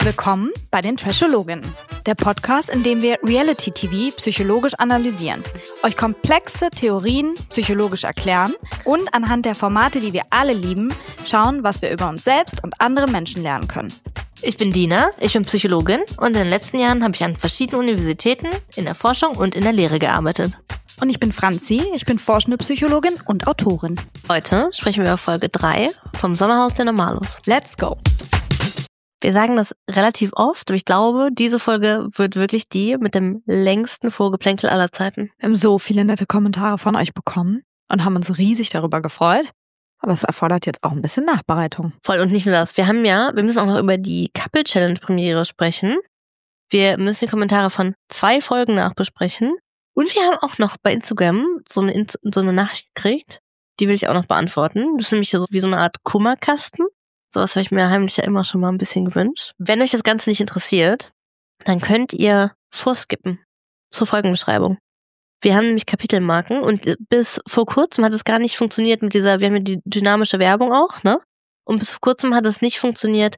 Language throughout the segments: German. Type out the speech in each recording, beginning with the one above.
Willkommen bei den Trashologinnen, der Podcast, in dem wir Reality-TV psychologisch analysieren, euch komplexe Theorien psychologisch erklären und anhand der Formate, die wir alle lieben, schauen, was wir über uns selbst und andere Menschen lernen können. Ich bin Dina, ich bin Psychologin und in den letzten Jahren habe ich an verschiedenen Universitäten in der Forschung und in der Lehre gearbeitet. Und ich bin Franzi, ich bin forschende Psychologin und Autorin. Heute sprechen wir über Folge 3 vom Sommerhaus der Normalos. Let's go! Wir sagen das relativ oft, aber ich glaube, diese Folge wird wirklich die mit dem längsten Vorgeplänkel aller Zeiten. Wir haben so viele nette Kommentare von euch bekommen und haben uns riesig darüber gefreut. Aber es erfordert jetzt auch ein bisschen Nachbereitung. Voll, und nicht nur das. Wir müssen auch noch über die Couple-Challenge-Premiere sprechen. Wir müssen die Kommentare von 2 Folgen nachbesprechen. Und wir haben auch noch bei Instagram so eine Nachricht gekriegt. Die will ich auch noch beantworten. Das ist nämlich so wie so eine Art Kummerkasten. Sowas habe ich mir heimlich ja immer schon mal ein bisschen gewünscht. Wenn euch das Ganze nicht interessiert, dann könnt ihr vorskippen zur Folgenbeschreibung. Wir haben nämlich Kapitelmarken und bis vor kurzem hat es gar nicht funktioniert mit wir haben ja die dynamische Werbung auch, ne? Und bis vor kurzem hat es nicht funktioniert,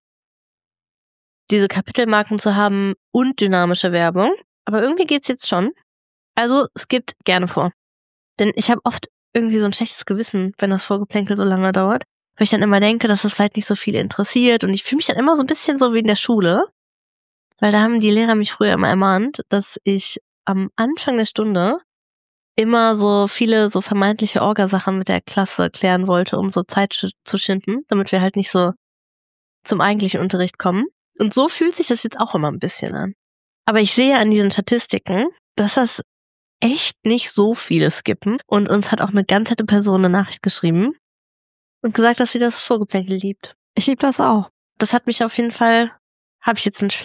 diese Kapitelmarken zu haben und dynamische Werbung. Aber irgendwie geht's jetzt schon. Also skippt gerne vor. Denn ich habe oft irgendwie so ein schlechtes Gewissen, wenn das Vorgeplänkel so lange dauert. Weil ich dann immer denke, dass das vielleicht nicht so viele interessiert. Und ich fühle mich dann immer so ein bisschen so wie in der Schule. Weil da haben die Lehrer mich früher immer ermahnt, dass ich am Anfang der Stunde immer so viele so vermeintliche Orgasachen mit der Klasse klären wollte, um so Zeit zu schinden, damit wir halt nicht so zum eigentlichen Unterricht kommen. Und so fühlt sich das jetzt auch immer ein bisschen an. Aber ich sehe an diesen Statistiken, dass das echt nicht so viele skippen. Und uns hat auch eine ganz nette Person eine Nachricht geschrieben und gesagt, dass sie das Vorgeplänkel liebt. Ich liebe das auch. Das hat mich auf jeden Fall, habe ich jetzt ein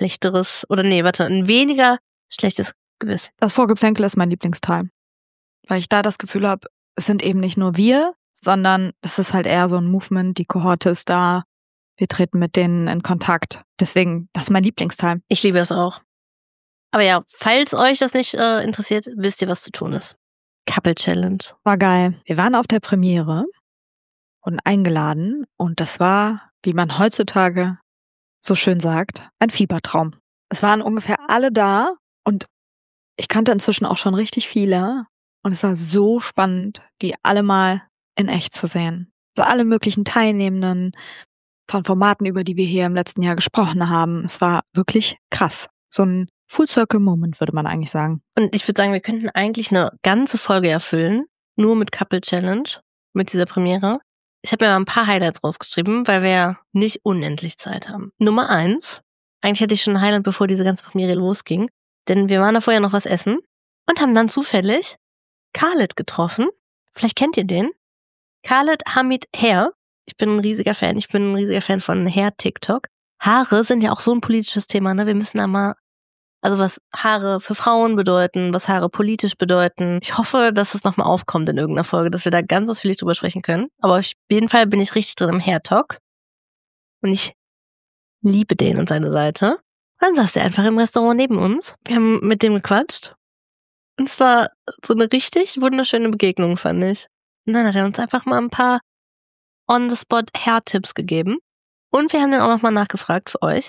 weniger schlechtes Gewissen. Das Vorgeplänkel ist mein Lieblingsteil. Weil ich da das Gefühl habe, es sind eben nicht nur wir, sondern es ist halt eher so ein Movement, die Kohorte ist da, wir treten mit denen in Kontakt. Deswegen, das ist mein Lieblingsteil. Ich liebe das auch. Aber ja, falls euch das nicht interessiert, wisst ihr, was zu tun ist. Couple Challenge. War geil. Wir waren auf der Premiere und eingeladen und das war, wie man heutzutage so schön sagt, ein Fiebertraum. Es waren ungefähr alle da und ich kannte inzwischen auch schon richtig viele und es war so spannend, die alle mal in echt zu sehen. So alle möglichen Teilnehmenden von Formaten, über die wir hier im letzten Jahr gesprochen haben. Es war wirklich krass. So ein Full-Circle-Moment, würde man eigentlich sagen. Und ich würde sagen, wir könnten eigentlich eine ganze Folge erfüllen, nur mit Couple Challenge, mit dieser Premiere. Ich habe mir mal ein paar Highlights rausgeschrieben, weil wir ja nicht unendlich Zeit haben. Nummer 1, eigentlich hatte ich schon ein Highlight, bevor diese ganze Premiere losging, denn wir waren da vorher noch was essen und haben dann zufällig Khaled getroffen. Vielleicht kennt ihr den. Khaled Hamid Hair. Ich bin ein riesiger Fan von Hair TikTok. Haare sind ja auch so ein politisches Thema, ne? Wir müssen da mal, also was Haare für Frauen bedeuten, was Haare politisch bedeuten. Ich hoffe, dass es nochmal aufkommt in irgendeiner Folge, dass wir da ganz ausführlich drüber sprechen können. Aber auf jeden Fall bin ich richtig drin im Hair Talk. Und ich liebe den und seine Seite. Dann saß er einfach im Restaurant neben uns. Wir haben mit dem gequatscht. Und es war so eine richtig wunderschöne Begegnung, fand ich. Und dann hat er uns einfach mal ein paar on-the-spot Hair-Tipps gegeben. Und wir haben dann auch nochmal nachgefragt für euch,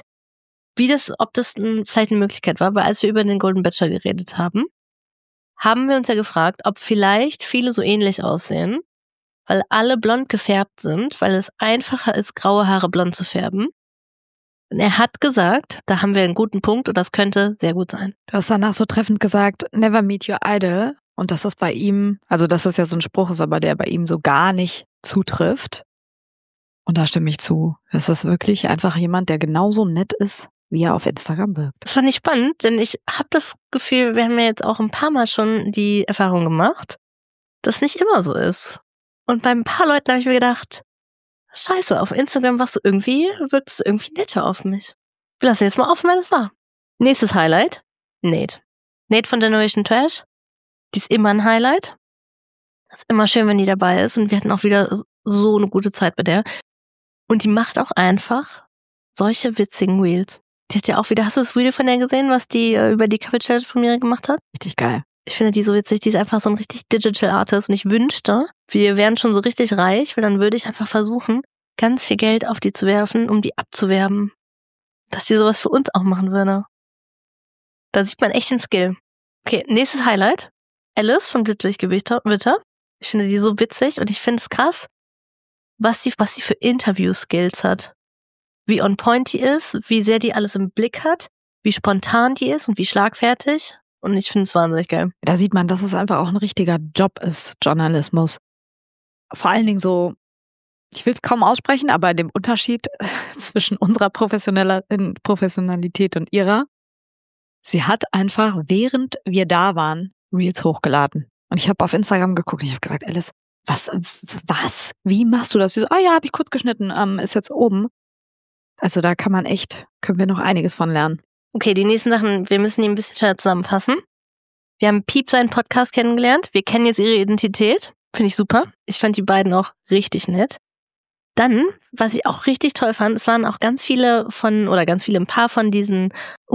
ob das vielleicht eine Möglichkeit war, weil als wir über den Golden Bachelor geredet haben, haben wir uns ja gefragt, ob vielleicht viele so ähnlich aussehen, weil alle blond gefärbt sind, weil es einfacher ist, graue Haare blond zu färben. Und er hat gesagt, da haben wir einen guten Punkt und das könnte sehr gut sein. Du hast danach so treffend gesagt, never meet your idol. Und dass das bei ihm, also dass das ja so ein Spruch ist, aber der bei ihm so gar nicht zutrifft. Und da stimme ich zu. Das ist wirklich einfach jemand, der genauso nett ist, wie er auf Instagram wirkt. Das fand ich spannend, denn ich habe das Gefühl, wir haben ja jetzt auch ein paar Mal schon die Erfahrung gemacht, dass nicht immer so ist. Und bei ein paar Leuten habe ich mir gedacht, scheiße, auf Instagram wirkst du irgendwie netter auf mich. Wir lassen jetzt mal offen, wer das war. Nächstes Highlight, Nate. Nate von Generation Trash. Die ist immer ein Highlight. Das ist immer schön, wenn die dabei ist und wir hatten auch wieder so eine gute Zeit bei der. Und die macht auch einfach solche witzigen Reels. Die hat ja auch wieder, hast du das Video von der gesehen, was die über die Couple Challenge Premiere gemacht hat? Richtig geil. Ich finde die so witzig, die ist einfach so ein richtig Digital Artist und ich wünschte, wir wären schon so richtig reich, weil dann würde ich einfach versuchen, ganz viel Geld auf die zu werfen, um die abzuwerben. dass sie sowas für uns auch machen würde. Da sieht man echt den Skill. Okay, nächstes Highlight. Alice von Blitzlichtgewitter. Ich finde die so witzig und ich finde es krass, was sie für Interview-Skills hat. Wie on point die ist, wie sehr die alles im Blick hat, wie spontan die ist und wie schlagfertig. Und ich finde es wahnsinnig geil. Da sieht man, dass es einfach auch ein richtiger Job ist, Journalismus. Vor allen Dingen so, ich will es kaum aussprechen, aber dem Unterschied zwischen unserer Professionalität und ihrer, sie hat einfach, während wir da waren, Reels hochgeladen. Und ich habe auf Instagram geguckt und ich habe gesagt, Alice, was? Wie machst du das? Sie so, ja, habe ich kurz geschnitten, ist jetzt oben. Also da können wir noch einiges von lernen. Okay, die nächsten Sachen, wir müssen die ein bisschen schneller zusammenfassen. Wir haben Piep seinen Podcast kennengelernt. Wir kennen jetzt ihre Identität. Finde ich super. Ich fand die beiden auch richtig nett. Dann, was ich auch richtig toll fand, es waren auch ein paar von diesen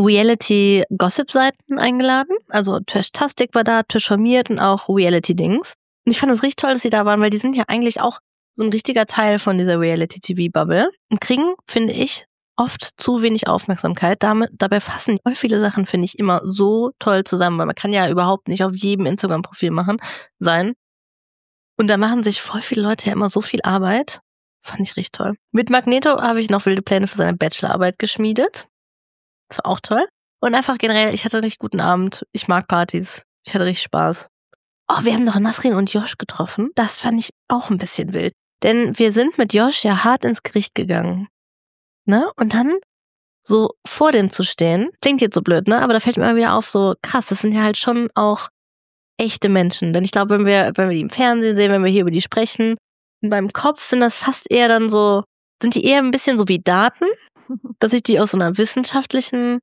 Reality-Gossip-Seiten eingeladen. Also Trash-Tastic war da, Trash-Formiert und auch Reality-Dings. Und ich fand es richtig toll, dass sie da waren, weil die sind ja eigentlich auch so ein richtiger Teil von dieser Reality-TV-Bubble und kriegen, finde ich, oft zu wenig Aufmerksamkeit. Dabei fassen voll viele Sachen, finde ich, immer so toll zusammen, weil man kann ja überhaupt nicht auf jedem Instagram-Profil sein. Und da machen sich voll viele Leute ja immer so viel Arbeit. Fand ich richtig toll. Mit Magneto habe ich noch wilde Pläne für seine Bachelorarbeit geschmiedet. Das war auch toll. Und einfach generell, ich hatte einen richtig guten Abend. Ich mag Partys. Ich hatte richtig Spaß. Oh, wir haben noch Nasrin und Josh getroffen. Das fand ich auch ein bisschen wild. Denn wir sind mit Josh ja hart ins Gericht gegangen. Ne? Und dann so vor dem zu stehen, klingt jetzt so blöd, ne? Aber da fällt mir immer wieder auf, so krass, das sind ja halt schon auch echte Menschen. Denn ich glaube, wenn wir die im Fernsehen sehen, wenn wir hier über die sprechen, in meinem Kopf sind das fast eher dann so, sind die eher ein bisschen so wie Daten, dass ich die aus so einem wissenschaftlichen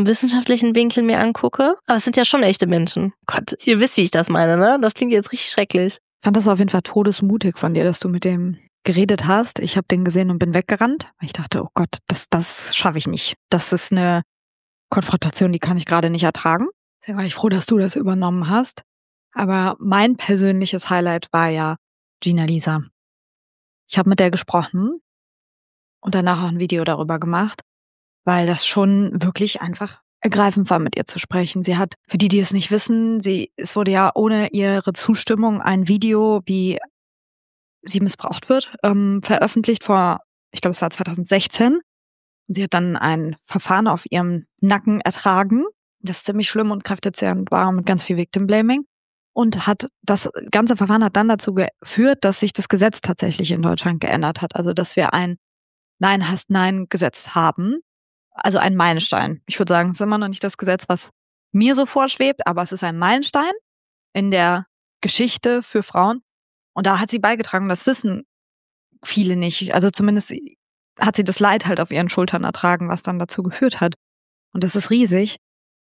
Winkel mir angucke. Aber es sind ja schon echte Menschen. Gott, ihr wisst, wie ich das meine, ne? Das klingt jetzt richtig schrecklich. Ich fand das auf jeden Fall todesmutig von dir, dass du mit dem geredet hast. Ich habe den gesehen und bin weggerannt. Ich dachte, oh Gott, das schaffe ich nicht. Das ist eine Konfrontation, die kann ich gerade nicht ertragen. Deswegen war ich froh, dass du das übernommen hast. Aber mein persönliches Highlight war ja Gina Lisa. Ich habe mit der gesprochen und danach auch ein Video darüber gemacht, weil das schon wirklich einfach ergreifend war, mit ihr zu sprechen. Sie hat, für die es nicht wissen, es wurde ja ohne ihre Zustimmung ein Video, wie sie missbraucht wird, veröffentlicht ich glaube, es war 2016. Und sie hat dann ein Verfahren auf ihrem Nacken ertragen, das ziemlich schlimm und kräftezehrend war, mit ganz viel Victim Blaming. Und das ganze Verfahren hat dann dazu geführt, dass sich das Gesetz tatsächlich in Deutschland geändert hat. Also, dass wir ein Nein-Heißt-Nein-Gesetz haben. Also ein Meilenstein. Ich würde sagen, es ist immer noch nicht das Gesetz, was mir so vorschwebt, aber es ist ein Meilenstein in der Geschichte für Frauen. Und da hat sie beigetragen, das wissen viele nicht. Also zumindest hat sie das Leid halt auf ihren Schultern ertragen, was dann dazu geführt hat. Und das ist riesig.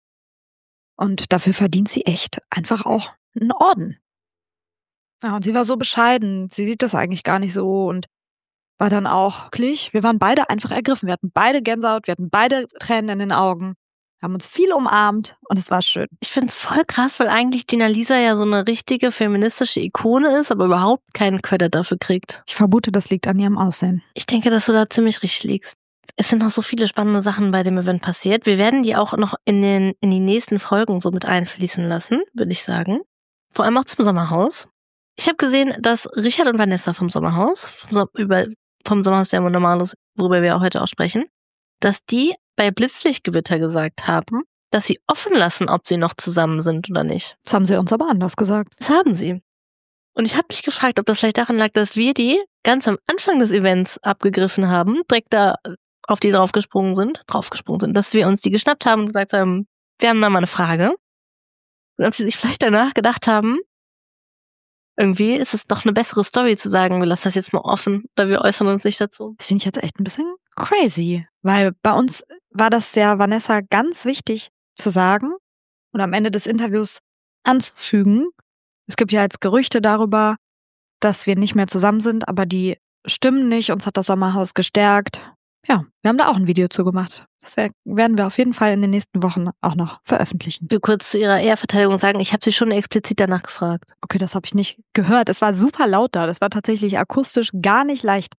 Und dafür verdient sie echt einfach auch einen Orden. Ja, und sie war so bescheiden. Sie sieht das eigentlich gar nicht so und war dann auch wirklich, wir waren beide einfach ergriffen. Wir hatten beide Gänsehaut, wir hatten beide Tränen in den Augen, haben uns viel umarmt und es war schön. Ich finde es voll krass, weil eigentlich Gina Lisa ja so eine richtige feministische Ikone ist, aber überhaupt keinen Credit dafür kriegt. Ich vermute, das liegt an ihrem Aussehen. Ich denke, dass du da ziemlich richtig liegst. Es sind noch so viele spannende Sachen bei dem Event passiert. Wir werden die auch noch in die nächsten Folgen so mit einfließen lassen, würde ich sagen. Vor allem auch zum Sommerhaus. Ich habe gesehen, dass Richard und Vanessa vom Sommerhaus, vom Sommerhaus der Normalos, worüber wir auch heute auch sprechen, dass die bei Blitzlichtgewitter gesagt haben, dass sie offen lassen, ob sie noch zusammen sind oder nicht. Das haben sie uns aber anders gesagt. Das haben sie. Und ich habe mich gefragt, ob das vielleicht daran lag, dass wir die ganz am Anfang des Events abgegriffen haben, direkt da auf die draufgesprungen sind, dass wir uns die geschnappt haben und gesagt haben, wir haben da mal eine Frage. Und ob sie sich vielleicht danach gedacht haben, irgendwie ist es doch eine bessere Story zu sagen, wir lassen das jetzt mal offen, oder wir äußern uns nicht dazu. Das finde ich jetzt echt ein bisschen crazy, weil bei uns war das ja Vanessa ganz wichtig zu sagen und am Ende des Interviews anzufügen. Es gibt ja jetzt Gerüchte darüber, dass wir nicht mehr zusammen sind, aber die stimmen nicht. Uns hat das Sommerhaus gestärkt. Ja, wir haben da auch ein Video zu gemacht. Das werden wir auf jeden Fall in den nächsten Wochen auch noch veröffentlichen. Ich will kurz zu ihrer Ehrverteidigung sagen, ich habe sie schon explizit danach gefragt. Okay, das habe ich nicht gehört. Es war super laut da. Das war tatsächlich akustisch gar nicht leicht.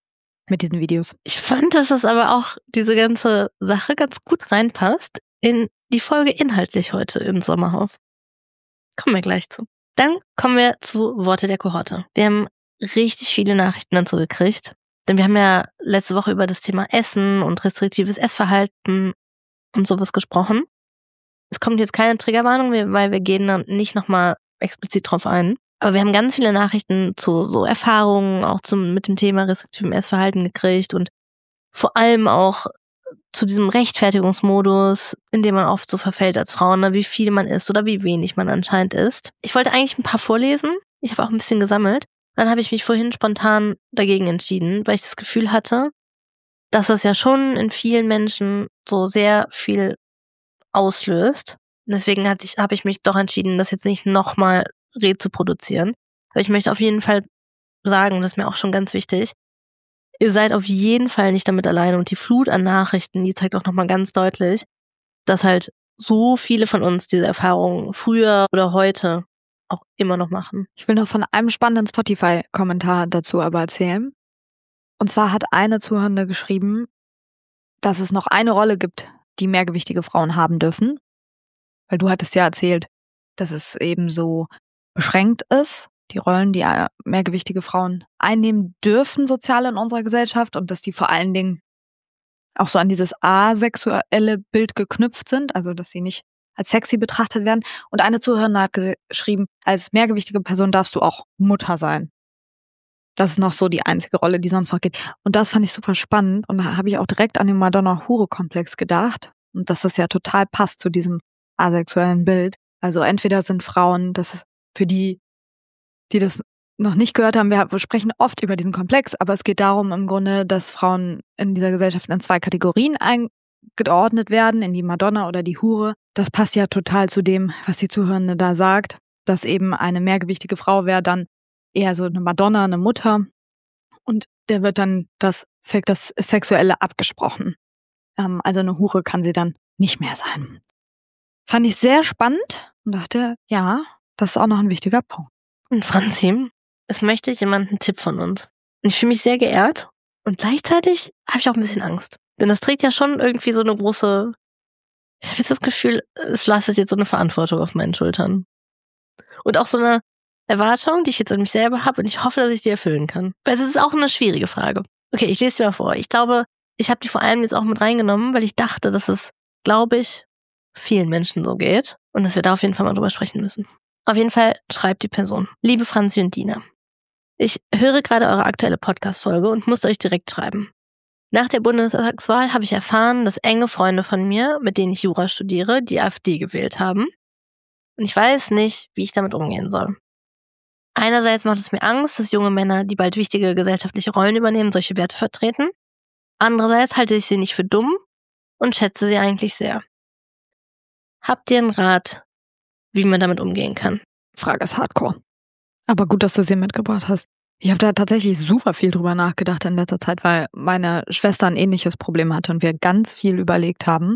mit diesen Videos. Ich fand, dass das aber auch diese ganze Sache ganz gut reinpasst in die Folge inhaltlich heute im Sommerhaus. Kommen wir gleich zu. Dann kommen wir zu Worte der Kohorte. Wir haben richtig viele Nachrichten dazu gekriegt, denn wir haben ja letzte Woche über das Thema Essen und restriktives Essverhalten und sowas gesprochen. Es kommt jetzt keine Triggerwarnung, weil wir gehen dann nicht nochmal explizit drauf ein. Aber wir haben ganz viele Nachrichten zu so Erfahrungen auch mit dem Thema restriktivem Essverhalten gekriegt und vor allem auch zu diesem Rechtfertigungsmodus, in dem man oft so verfällt als Frau, ne, wie viel man isst oder wie wenig man anscheinend isst. Ich wollte eigentlich ein paar vorlesen. Ich habe auch ein bisschen gesammelt. Dann habe ich mich vorhin spontan dagegen entschieden, weil ich das Gefühl hatte, dass das ja schon in vielen Menschen so sehr viel auslöst. Und deswegen habe ich mich doch entschieden, das jetzt nicht nochmal rezuproduzieren. Aber ich möchte auf jeden Fall sagen, das ist mir auch schon ganz wichtig, ihr seid auf jeden Fall nicht damit alleine. Und die Flut an Nachrichten, die zeigt auch nochmal ganz deutlich, dass halt so viele von uns diese Erfahrungen früher oder heute auch immer noch machen. Ich will noch von einem spannenden Spotify-Kommentar dazu aber erzählen. Und zwar hat eine Zuhörende geschrieben, dass es noch eine Rolle gibt, die mehrgewichtige Frauen haben dürfen. Weil du hattest ja erzählt, dass es eben so beschränkt ist, die Rollen, die mehrgewichtige Frauen einnehmen dürfen sozial in unserer Gesellschaft und dass die vor allen Dingen auch so an dieses asexuelle Bild geknüpft sind, also dass sie nicht als sexy betrachtet werden. Und eine Zuhörerin hat geschrieben, als mehrgewichtige Person darfst du auch Mutter sein. Das ist noch so die einzige Rolle, die sonst noch geht. Und das fand ich super spannend und da habe ich auch direkt an den Madonna-Hure-Komplex gedacht und dass das ja total passt zu diesem asexuellen Bild. Also entweder sind Frauen, das ist für die das noch nicht gehört haben, wir sprechen oft über diesen Komplex, aber es geht darum im Grunde, dass Frauen in dieser Gesellschaft in 2 Kategorien eingeordnet werden, in die Madonna oder die Hure. Das passt ja total zu dem, was die Zuhörende da sagt, dass eben eine mehrgewichtige Frau wäre dann eher so eine Madonna, eine Mutter und der wird dann das Sexuelle abgesprochen. Also eine Hure kann sie dann nicht mehr sein. Fand ich sehr spannend und dachte, ja, das ist auch noch ein wichtiger Punkt. Und Franzi, es möchte jemand einen Tipp von uns. Und ich fühle mich sehr geehrt und gleichzeitig habe ich auch ein bisschen Angst. Denn das trägt ja schon irgendwie so eine große, ich habe das Gefühl, es lastet jetzt so eine Verantwortung auf meinen Schultern. Und auch so eine Erwartung, die ich jetzt an mich selber habe und ich hoffe, dass ich die erfüllen kann. Weil es ist auch eine schwierige Frage. Okay, ich lese sie mal vor. Ich glaube, ich habe die vor allem jetzt auch mit reingenommen, weil ich dachte, dass es, glaube ich, vielen Menschen so geht und dass wir da auf jeden Fall mal drüber sprechen müssen. Auf jeden Fall schreibt die Person: Liebe Franzi und Dina, ich höre gerade eure aktuelle Podcast-Folge und musste euch direkt schreiben. Nach der Bundestagswahl habe ich erfahren, dass enge Freunde von mir, mit denen ich Jura studiere, die AfD gewählt haben. Und ich weiß nicht, wie ich damit umgehen soll. Einerseits macht es mir Angst, dass junge Männer, die bald wichtige gesellschaftliche Rollen übernehmen, solche Werte vertreten. Andererseits halte ich sie nicht für dumm und schätze sie eigentlich sehr. Habt ihr einen Rat, wie man damit umgehen kann? Frage ist hardcore. Aber gut, dass du sie mitgebracht hast. Ich habe da tatsächlich super viel drüber nachgedacht in letzter Zeit, weil meine Schwester ein ähnliches Problem hatte und wir ganz viel überlegt haben,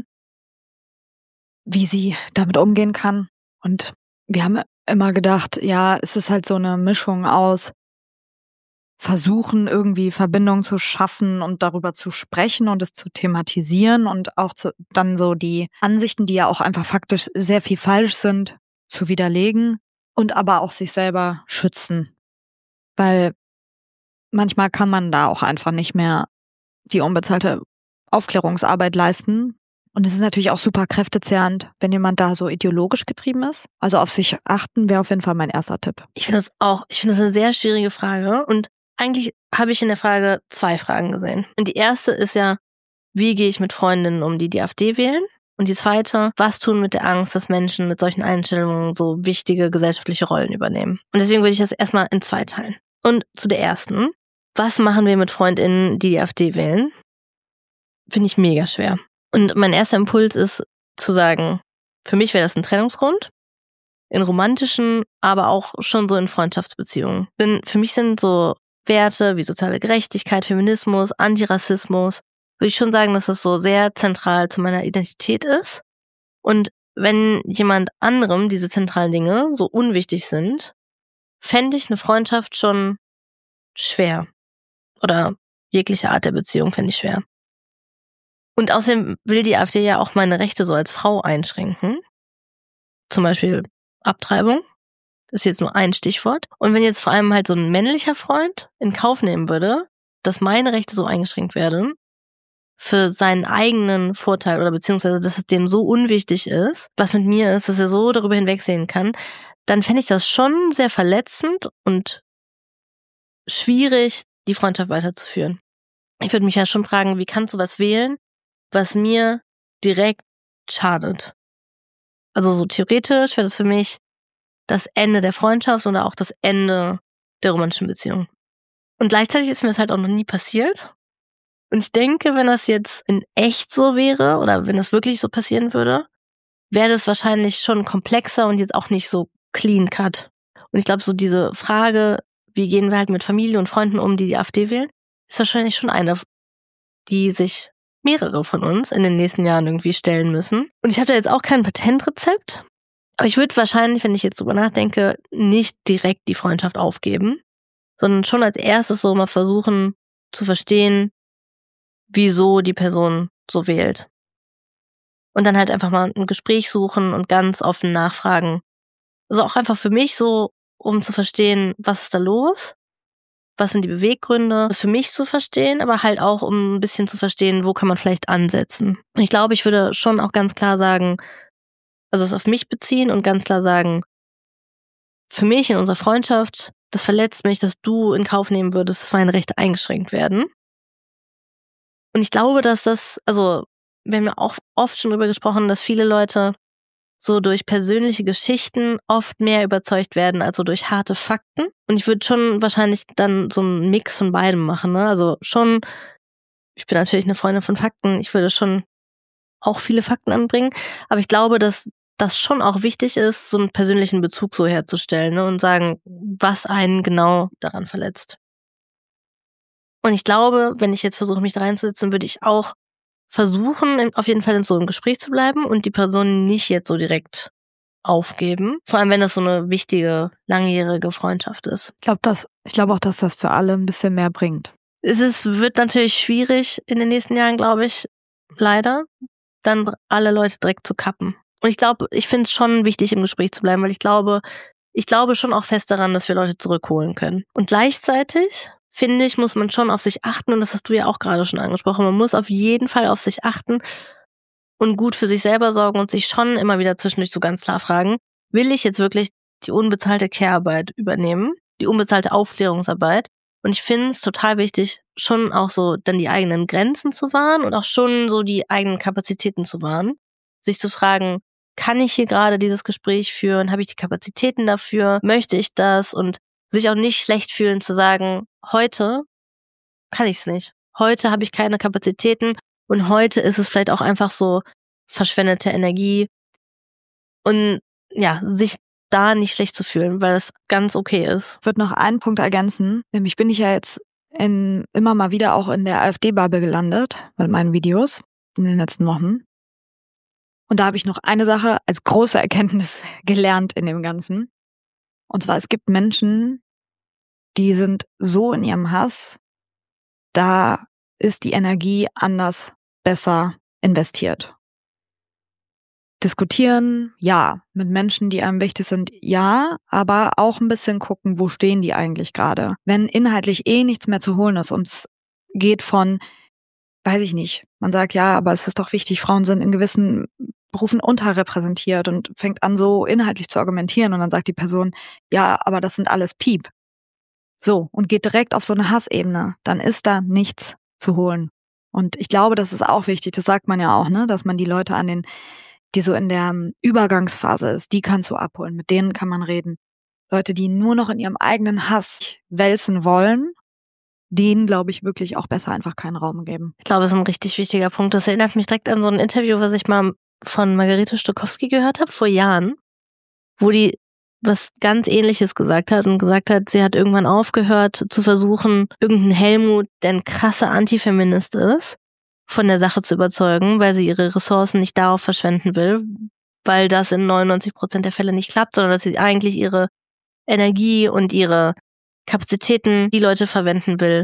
wie sie damit umgehen kann. Und wir haben immer gedacht, ja, es ist halt so eine Mischung aus versuchen, irgendwie Verbindung zu schaffen und darüber zu sprechen und es zu thematisieren und auch dann so die Ansichten, die ja auch einfach faktisch sehr viel falsch sind, zu widerlegen und aber auch sich selber schützen. Weil manchmal kann man da auch einfach nicht mehr die unbezahlte Aufklärungsarbeit leisten. Und es ist natürlich auch super kräftezehrend, wenn jemand da so ideologisch getrieben ist. Also auf sich achten wäre auf jeden Fall mein erster Tipp. Ich finde das eine sehr schwierige Frage und eigentlich habe ich in der Frage 2 Fragen gesehen. Und die erste ist ja, wie gehe ich mit Freundinnen um, die AfD wählen? Und die zweite, was tun mit der Angst, dass Menschen mit solchen Einstellungen so wichtige gesellschaftliche Rollen übernehmen? Und deswegen würde ich das erstmal in 2 teilen. Und zu der ersten, was machen wir mit FreundInnen, die AfD wählen? Finde ich mega schwer. Und mein erster Impuls ist zu sagen, für mich wäre das ein Trennungsgrund. In romantischen, aber auch schon so in Freundschaftsbeziehungen. Denn für mich sind so Werte wie soziale Gerechtigkeit, Feminismus, Antirassismus, würde ich schon sagen, dass das so sehr zentral zu meiner Identität ist. Und wenn jemand anderem diese zentralen Dinge so unwichtig sind, fände ich eine Freundschaft schon schwer. Oder jegliche Art der Beziehung fände ich schwer. Und außerdem will die AfD ja auch meine Rechte so als Frau einschränken. Zum Beispiel Abtreibung. Das ist jetzt nur ein Stichwort. Und wenn jetzt vor allem halt so ein männlicher Freund in Kauf nehmen würde, dass meine Rechte so eingeschränkt werden, für seinen eigenen Vorteil oder beziehungsweise, dass es dem so unwichtig ist, was mit mir ist, dass er so darüber hinwegsehen kann, dann fände ich das schon sehr verletzend und schwierig, die Freundschaft weiterzuführen. Ich würde mich ja schon fragen, wie kannst du was wählen, was mir direkt schadet? Also so theoretisch wäre das für mich das Ende der Freundschaft oder auch das Ende der romantischen Beziehung. Und gleichzeitig ist mir das halt auch noch nie passiert. Und ich denke, wenn das jetzt in echt so wäre oder wenn das wirklich so passieren würde, wäre das wahrscheinlich schon komplexer und jetzt auch nicht so clean cut. Und ich glaube, so diese Frage, wie gehen wir halt mit Familie und Freunden um, die AfD wählen, ist wahrscheinlich schon eine, die sich mehrere von uns in den nächsten Jahren irgendwie stellen müssen. Und ich habe da jetzt auch kein Patentrezept, aber ich würde wahrscheinlich, wenn ich jetzt drüber nachdenke, nicht direkt die Freundschaft aufgeben, sondern schon als erstes so mal versuchen zu verstehen, wieso die Person so wählt. Und dann halt einfach mal ein Gespräch suchen und ganz offen nachfragen. Also auch einfach für mich so, um zu verstehen, was ist da los? Was sind die Beweggründe? Das für mich zu verstehen, aber halt auch, um ein bisschen zu verstehen, wo kann man vielleicht ansetzen. Und ich glaube, ich würde schon auch ganz klar sagen, also es auf mich beziehen und ganz klar sagen, für mich in unserer Freundschaft, das verletzt mich, dass du in Kauf nehmen würdest, dass meine Rechte eingeschränkt werden. Und ich glaube, dass das, also wir haben ja auch oft schon drüber gesprochen, dass viele Leute so durch persönliche Geschichten oft mehr überzeugt werden als so durch harte Fakten. Und ich würde schon wahrscheinlich dann so einen Mix von beidem machen, ne? Also schon, ich bin natürlich eine Freundin von Fakten, ich würde schon auch viele Fakten anbringen, aber ich glaube, dass das schon auch wichtig ist, so einen persönlichen Bezug so herzustellen, ne? Und sagen, was einen genau daran verletzt. Und ich glaube, wenn ich jetzt versuche, mich da reinzusetzen, würde ich auch versuchen, auf jeden Fall in so einem Gespräch zu bleiben und die Person nicht jetzt so direkt aufgeben. Vor allem, wenn das so eine wichtige, langjährige Freundschaft ist. Ich glaube auch, dass das für alle ein bisschen mehr bringt. Wird natürlich schwierig in den nächsten Jahren, glaube ich, leider, dann alle Leute direkt zu kappen. Und ich finde es schon wichtig, im Gespräch zu bleiben, weil ich glaube schon auch fest daran, dass wir Leute zurückholen können. Und gleichzeitig finde ich, muss man schon auf sich achten, und das hast du ja auch gerade schon angesprochen, man muss auf jeden Fall auf sich achten und gut für sich selber sorgen und sich schon immer wieder zwischendurch so ganz klar fragen, will ich jetzt wirklich die unbezahlte Care-Arbeit übernehmen, die unbezahlte Aufklärungsarbeit? Und ich finde es total wichtig, schon auch so dann die eigenen Grenzen zu wahren und auch schon so die eigenen Kapazitäten zu wahren, sich zu fragen, kann ich hier gerade dieses Gespräch führen? Habe ich die Kapazitäten dafür? Möchte ich das? Und sich auch nicht schlecht fühlen zu sagen, heute kann ich es nicht. Heute habe ich keine Kapazitäten und heute ist es vielleicht auch einfach so verschwendete Energie. Und ja, sich da nicht schlecht zu fühlen, weil es ganz okay ist. Ich würde noch einen Punkt ergänzen. Nämlich bin ich ja jetzt immer mal wieder auch in der AfD-Bubble gelandet mit meinen Videos in den letzten Wochen. Und da habe ich noch eine Sache als große Erkenntnis gelernt in dem Ganzen. Und zwar, es gibt Menschen, die sind so in ihrem Hass, da ist die Energie anders besser investiert. Diskutieren, ja. Mit Menschen, die einem wichtig sind, ja. Aber auch ein bisschen gucken, wo stehen die eigentlich gerade. Wenn inhaltlich nichts mehr zu holen ist und es geht von, weiß ich nicht, man sagt, ja, aber es ist doch wichtig, Frauen sind in gewissen Berufen unterrepräsentiert und fängt an, so inhaltlich zu argumentieren und dann sagt die Person, ja, aber das sind alles Piep. So, und geht direkt auf so eine Hassebene, dann ist da nichts zu holen. Und ich glaube, das ist auch wichtig, das sagt man ja auch, ne, dass man die Leute die so in der Übergangsphase ist, die kannst du abholen, mit denen kann man reden. Leute, die nur noch in ihrem eigenen Hass wälzen wollen, denen, glaube ich, wirklich auch besser einfach keinen Raum geben. Ich glaube, das ist ein richtig wichtiger Punkt. Das erinnert mich direkt an so ein Interview, was ich mal von Margarete Stokowski gehört habe, vor Jahren, wo die was ganz Ähnliches gesagt hat und gesagt hat, sie hat irgendwann aufgehört zu versuchen, irgendeinen Helmut, der ein krasser Antifeminist ist, von der Sache zu überzeugen, weil sie ihre Ressourcen nicht darauf verschwenden will, weil das in 99% der Fälle nicht klappt, sondern dass sie eigentlich ihre Energie und ihre Kapazitäten die Leute verwenden will,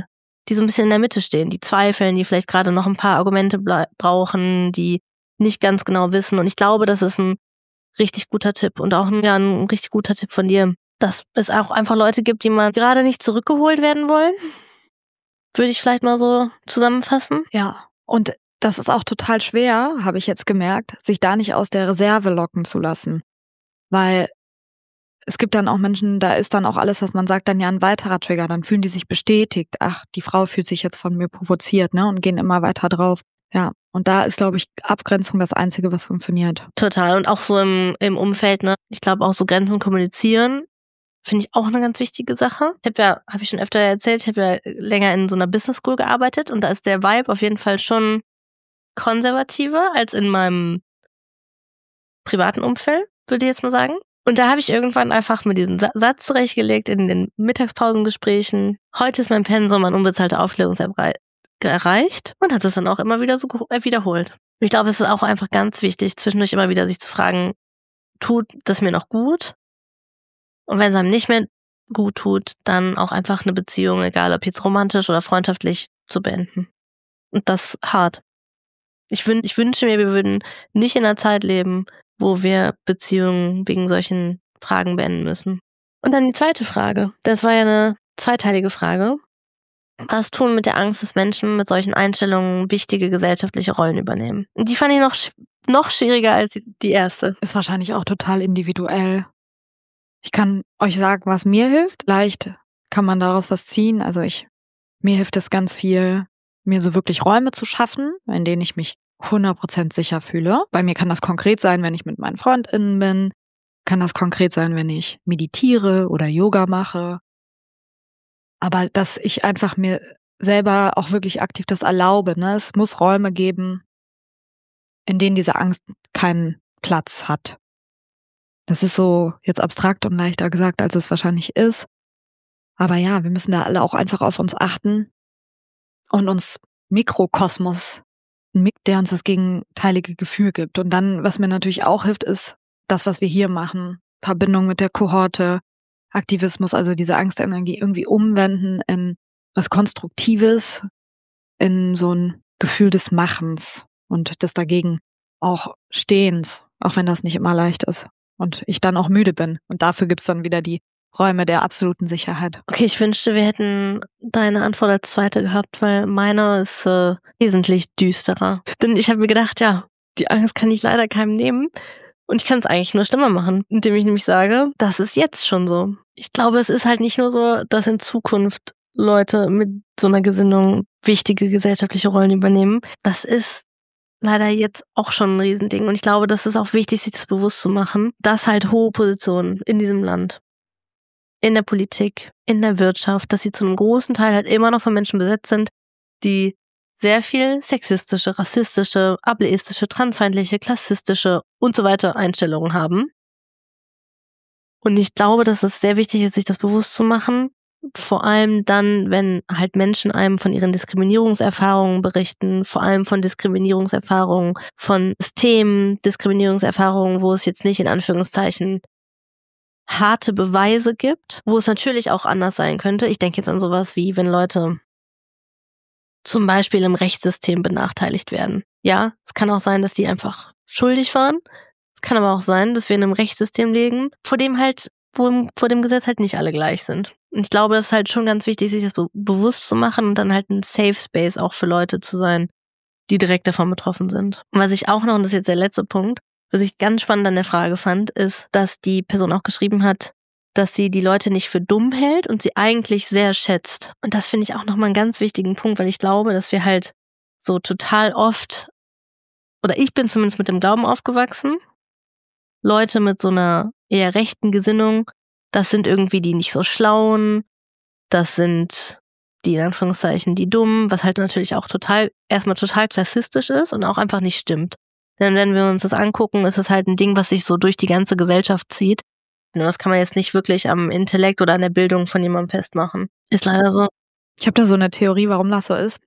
die so ein bisschen in der Mitte stehen, die zweifeln, die vielleicht gerade noch ein paar Argumente brauchen, die nicht ganz genau wissen. Und ich glaube, das ist ein richtig guter Tipp und auch ein richtig guter Tipp von dir, dass es auch einfach Leute gibt, die mal gerade nicht zurückgeholt werden wollen. Würde ich vielleicht mal so zusammenfassen. Ja, und das ist auch total schwer, habe ich jetzt gemerkt, sich da nicht aus der Reserve locken zu lassen. Weil es gibt dann auch Menschen, da ist dann auch alles, was man sagt, dann ja ein weiterer Trigger. Dann fühlen die sich bestätigt. Ach, die Frau fühlt sich jetzt von mir provoziert, ne? Und gehen immer weiter drauf. Ja, und da ist, glaube ich, Abgrenzung das Einzige, was funktioniert. Total. Und auch so im Umfeld, ne? Ich glaube auch so Grenzen kommunizieren, finde ich auch eine ganz wichtige Sache. Habe ich schon öfter erzählt, ich habe ja länger in so einer Business School gearbeitet und da ist der Vibe auf jeden Fall schon konservativer als in meinem privaten Umfeld, würde ich jetzt mal sagen. Und da habe ich irgendwann einfach mir diesen Satz zurechtgelegt in den Mittagspausengesprächen. Heute ist mein Pensum an unbezahlte Aufklärungsarbeit erreicht und habe das dann auch immer wieder so wiederholt. Ich glaube, es ist auch einfach ganz wichtig, zwischendurch immer wieder sich zu fragen, tut das mir noch gut? Und wenn es einem nicht mehr gut tut, dann auch einfach eine Beziehung, egal ob jetzt romantisch oder freundschaftlich, zu beenden. Und das hart. Ich wünsche mir, wir würden nicht in einer Zeit leben, wo wir Beziehungen wegen solchen Fragen beenden müssen. Und dann die zweite Frage. Das war ja eine zweiteilige Frage. Was tun mit der Angst, dass Menschen mit solchen Einstellungen wichtige gesellschaftliche Rollen übernehmen? Und die fand ich noch schwieriger als die erste. Ist wahrscheinlich auch total individuell. Ich kann euch sagen, was mir hilft. Leicht kann man daraus was ziehen. Also mir hilft es ganz viel, mir so wirklich Räume zu schaffen, in denen ich mich 100% sicher fühle. Bei mir kann das konkret sein, wenn ich mit meinen FreundInnen bin. Kann das konkret sein, wenn ich meditiere oder Yoga mache. Aber dass ich einfach mir selber auch wirklich aktiv das erlaube, ne? Es muss Räume geben, in denen diese Angst keinen Platz hat. Das ist so jetzt abstrakt und leichter gesagt, als es wahrscheinlich ist. Aber ja, wir müssen da alle auch einfach auf uns achten und uns Mikrokosmos, der uns das gegenteilige Gefühl gibt. Und dann, was mir natürlich auch hilft, ist das, was wir hier machen. Verbindung mit der Kohorte, Aktivismus, also diese Angstenergie irgendwie umwenden in was Konstruktives, in so ein Gefühl des Machens und des dagegen auch Stehens, auch wenn das nicht immer leicht ist. Und ich dann auch müde bin. Und dafür gibt's dann wieder die Räume der absoluten Sicherheit. Okay, ich wünschte, wir hätten deine Antwort als zweite gehabt, weil meine ist wesentlich düsterer. Denn ich habe mir gedacht, ja, die Angst kann ich leider keinem nehmen. Und ich kann es eigentlich nur schlimmer machen, indem ich nämlich sage, das ist jetzt schon so. Ich glaube, es ist halt nicht nur so, dass in Zukunft Leute mit so einer Gesinnung wichtige gesellschaftliche Rollen übernehmen. Das ist leider jetzt auch schon ein Riesending. Und ich glaube, das ist auch wichtig, sich das bewusst zu machen, dass halt hohe Positionen in diesem Land, in der Politik, in der Wirtschaft, dass sie zu einem großen Teil halt immer noch von Menschen besetzt sind, die sehr viel sexistische, rassistische, ableistische, transfeindliche, klassistische und so weiter Einstellungen haben. Und ich glaube, dass es sehr wichtig ist, sich das bewusst zu machen. Vor allem dann, wenn halt Menschen einem von ihren Diskriminierungserfahrungen berichten, vor allem von Diskriminierungserfahrungen, von Systemen, Diskriminierungserfahrungen, wo es jetzt nicht in Anführungszeichen harte Beweise gibt, wo es natürlich auch anders sein könnte. Ich denke jetzt an sowas wie, wenn Leute zum Beispiel im Rechtssystem benachteiligt werden. Ja, es kann auch sein, dass die einfach schuldig waren. Es kann aber auch sein, dass wir in einem Rechtssystem leben, vor dem Gesetz halt nicht alle gleich sind. Und ich glaube, das ist halt schon ganz wichtig, sich das bewusst zu machen und dann halt ein Safe Space auch für Leute zu sein, die direkt davon betroffen sind. Und was ich auch noch, und das ist jetzt der letzte Punkt, was ich ganz spannend an der Frage fand, ist, dass die Person auch geschrieben hat, dass sie die Leute nicht für dumm hält und sie eigentlich sehr schätzt. Und das finde ich auch nochmal einen ganz wichtigen Punkt, weil ich glaube, dass wir halt so total oft, oder ich bin zumindest mit dem Glauben aufgewachsen, Leute mit so einer eher rechten Gesinnung, das sind irgendwie die nicht so schlauen, das sind die in Anführungszeichen die Dummen, was halt natürlich auch erstmal total klassistisch ist und auch einfach nicht stimmt. Denn wenn wir uns das angucken, ist es halt ein Ding, was sich so durch die ganze Gesellschaft zieht. Und das kann man jetzt nicht wirklich am Intellekt oder an der Bildung von jemandem festmachen. Ist leider so. Ich habe da so eine Theorie, warum das so ist.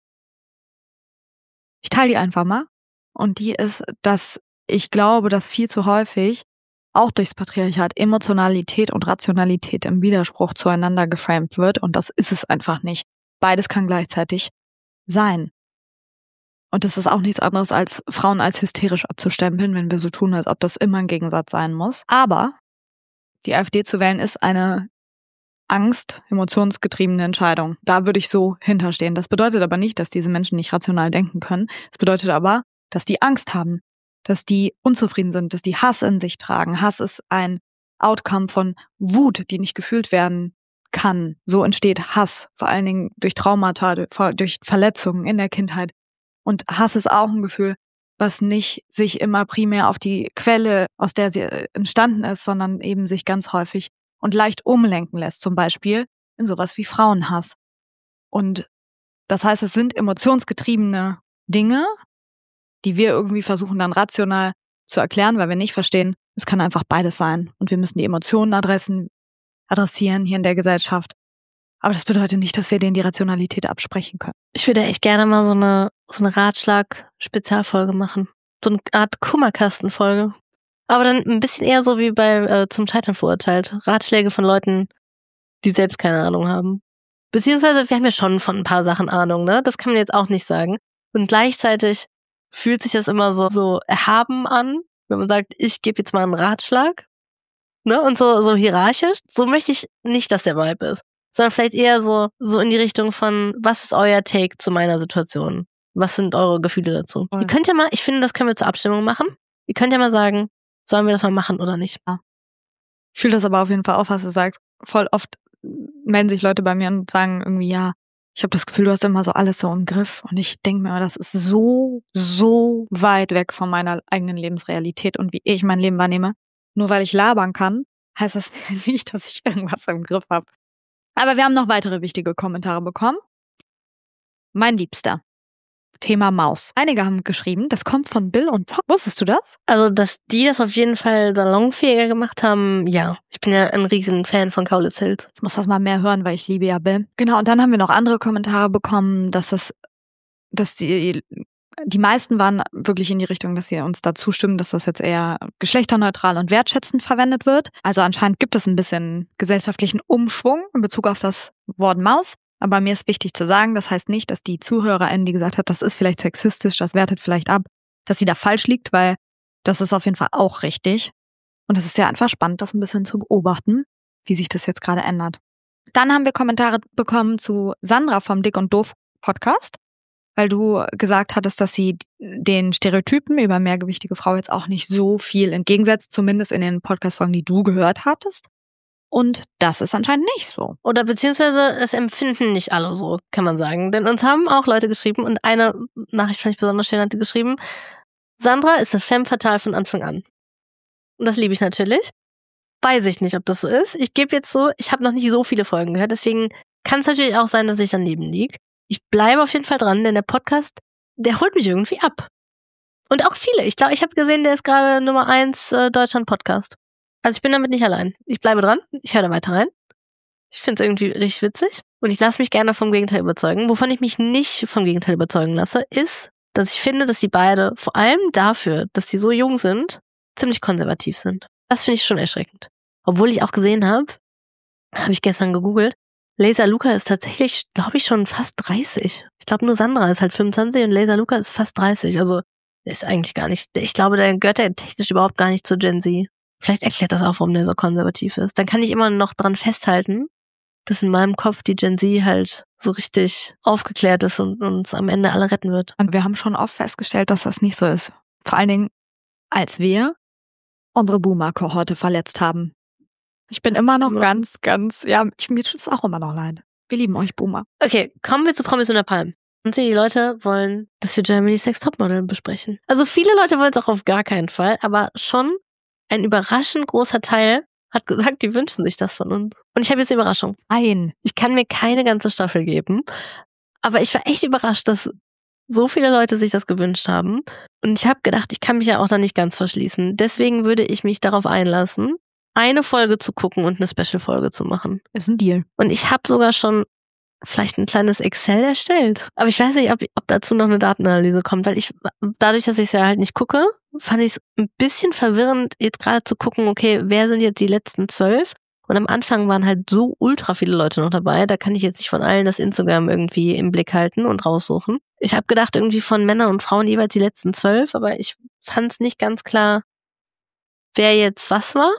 Ich teile die einfach mal. Und die ist, dass ich glaube, dass viel zu häufig auch durchs Patriarchat Emotionalität und Rationalität im Widerspruch zueinander geframed wird. Und das ist es einfach nicht. beides kann gleichzeitig sein. Und das ist auch nichts anderes, als Frauen als hysterisch abzustempeln, wenn wir so tun, als ob das immer ein Gegensatz sein muss. Aber die AfD zu wählen ist eine emotionsgetriebene Entscheidung. Da würde ich so hinterstehen. Das bedeutet aber nicht, dass diese Menschen nicht rational denken können. Es bedeutet aber, dass die Angst haben, dass die unzufrieden sind, dass die Hass in sich tragen. Hass ist ein Outcome von Wut, die nicht gefühlt werden kann. So entsteht Hass, vor allen Dingen durch Traumata, durch Verletzungen in der Kindheit. Und Hass ist auch ein Gefühl, was nicht sich immer primär auf die Quelle, aus der sie entstanden ist, sondern eben sich ganz häufig und leicht umlenken lässt, zum Beispiel in sowas wie Frauenhass. Und das heißt, es sind emotionsgetriebene Dinge, die wir irgendwie versuchen dann rational zu erklären, weil wir nicht verstehen, es kann einfach beides sein. Und wir müssen die Emotionen adressieren hier in der Gesellschaft. Aber das bedeutet nicht, dass wir denen die Rationalität absprechen können. Ich würde echt gerne mal so eine Ratschlag-Spezialfolge machen. So eine Art Kummerkastenfolge. Aber dann ein bisschen eher so wie bei Zum Scheitern verurteilt. Ratschläge von Leuten, die selbst keine Ahnung haben. Beziehungsweise wir haben ja schon von ein paar Sachen Ahnung, ne? Das kann man jetzt auch nicht sagen. Und gleichzeitig fühlt sich das immer so erhaben an, wenn man sagt, ich gebe jetzt mal einen Ratschlag. Ne? Und so hierarchisch. So möchte ich nicht, dass der Vibe ist. Sondern vielleicht eher so in die Richtung von, was ist euer Take zu meiner Situation? Was sind eure Gefühle dazu? Ihr könnt ja mal, ich finde, das können wir zur Abstimmung machen. Ihr könnt ja mal sagen, sollen wir das mal machen oder nicht? Ja. Ich fühle das aber auf jeden Fall auch, was du sagst. Voll oft melden sich Leute bei mir und sagen irgendwie, ja, ich habe das Gefühl, du hast immer so alles so im Griff. Und ich denke mir, das ist so weit weg von meiner eigenen Lebensrealität und wie ich mein Leben wahrnehme. Nur weil ich labern kann, heißt das nicht, dass ich irgendwas im Griff habe. Aber wir haben noch weitere wichtige Kommentare bekommen. Mein Liebster. Thema Maus. Einige haben geschrieben, das kommt von Bill und Tom. Wusstest du das? Also, dass die das auf jeden Fall salonfähiger gemacht haben, ja. Ich bin ja ein riesen Fan von Kaulitz Hills. Ich muss das mal mehr hören, weil ich liebe ja Bill. Genau, und dann haben wir noch andere Kommentare bekommen, dass die meisten waren wirklich in die Richtung, dass sie uns da zustimmen, dass das jetzt eher geschlechterneutral und wertschätzend verwendet wird. Also anscheinend gibt es ein bisschen gesellschaftlichen Umschwung in Bezug auf das Wort Maus. Aber mir ist wichtig zu sagen, das heißt nicht, dass die ZuhörerInnen, die gesagt hat, das ist vielleicht sexistisch, das wertet vielleicht ab, dass sie da falsch liegt, weil das ist auf jeden Fall auch richtig. Und es ist ja einfach spannend, das ein bisschen zu beobachten, wie sich das jetzt gerade ändert. Dann haben wir Kommentare bekommen zu Sandra vom Dick und Doof Podcast, weil du gesagt hattest, dass sie den Stereotypen über mehrgewichtige Frau jetzt auch nicht so viel entgegensetzt, zumindest in den Podcast-Folgen, die du gehört hattest. Und das ist anscheinend nicht so. Oder beziehungsweise es empfinden nicht alle so, kann man sagen. Denn uns haben auch Leute geschrieben und eine Nachricht fand ich besonders schön, hat die geschrieben, Sandra ist eine femme fatale von Anfang an. Und das liebe ich natürlich. Weiß ich nicht, ob das so ist. Ich gebe jetzt so, ich habe noch nicht so viele Folgen gehört, deswegen kann es natürlich auch sein, dass ich daneben liege. Ich bleibe auf jeden Fall dran, denn der Podcast, der holt mich irgendwie ab. Und auch viele. Ich glaube, ich habe gesehen, der ist gerade Nummer 1 Deutschland-Podcast. Also ich bin damit nicht allein. Ich bleibe dran, ich höre da weiter rein. Ich finde es irgendwie richtig witzig. Und ich lasse mich gerne vom Gegenteil überzeugen. Wovon ich mich nicht vom Gegenteil überzeugen lasse, ist, dass ich finde, dass die beide, vor allem dafür, dass die so jung sind, ziemlich konservativ sind. Das finde ich schon erschreckend. Obwohl ich auch gesehen habe ich gestern gegoogelt, Laser Luca ist tatsächlich, glaube ich, schon fast 30. Ich glaube, nur Sandra ist halt 25 und Laser Luca ist fast 30. Also, der ist eigentlich gar nicht, ich glaube, der gehört ja technisch überhaupt gar nicht zu Gen Z. Vielleicht erklärt das auch, warum der so konservativ ist. Dann kann ich immer noch dran festhalten, dass in meinem Kopf die Gen Z halt so richtig aufgeklärt ist und uns am Ende alle retten wird. Und wir haben schon oft festgestellt, dass das nicht so ist. Vor allen Dingen, als wir unsere Boomer-Kohorte verletzt haben. Ich bin immer noch ganz, mir tut es auch immer noch leid. Wir lieben euch, Boomer. Okay, kommen wir zu Promis unter Palmen. Und die Leute wollen, dass wir Germany's Next Topmodel besprechen. Also viele Leute wollen es auch auf gar keinen Fall, aber schon ein überraschend großer Teil hat gesagt, die wünschen sich das von uns. Und ich habe jetzt eine Überraschung. Nein. Ich kann mir keine ganze Staffel geben, aber ich war echt überrascht, dass so viele Leute sich das gewünscht haben. Und ich habe gedacht, ich kann mich ja auch da nicht ganz verschließen. Deswegen würde ich mich darauf einlassen, eine Folge zu gucken und eine Special-Folge zu machen. Ist ein Deal. Und ich habe sogar schon vielleicht ein kleines Excel erstellt. Aber ich weiß nicht, ob dazu noch eine Datenanalyse kommt, weil dadurch, dass ich es ja halt nicht gucke, fand ich es ein bisschen verwirrend, jetzt gerade zu gucken, okay, wer sind jetzt die letzten 12? Und Und am Anfang waren halt so ultra viele Leute noch dabei. Da kann ich jetzt nicht von allen das Instagram irgendwie im Blick halten und raussuchen. Ich habe gedacht, irgendwie von Männern und Frauen jeweils die letzten 12, aber ich fand es nicht ganz klar, wer jetzt was war.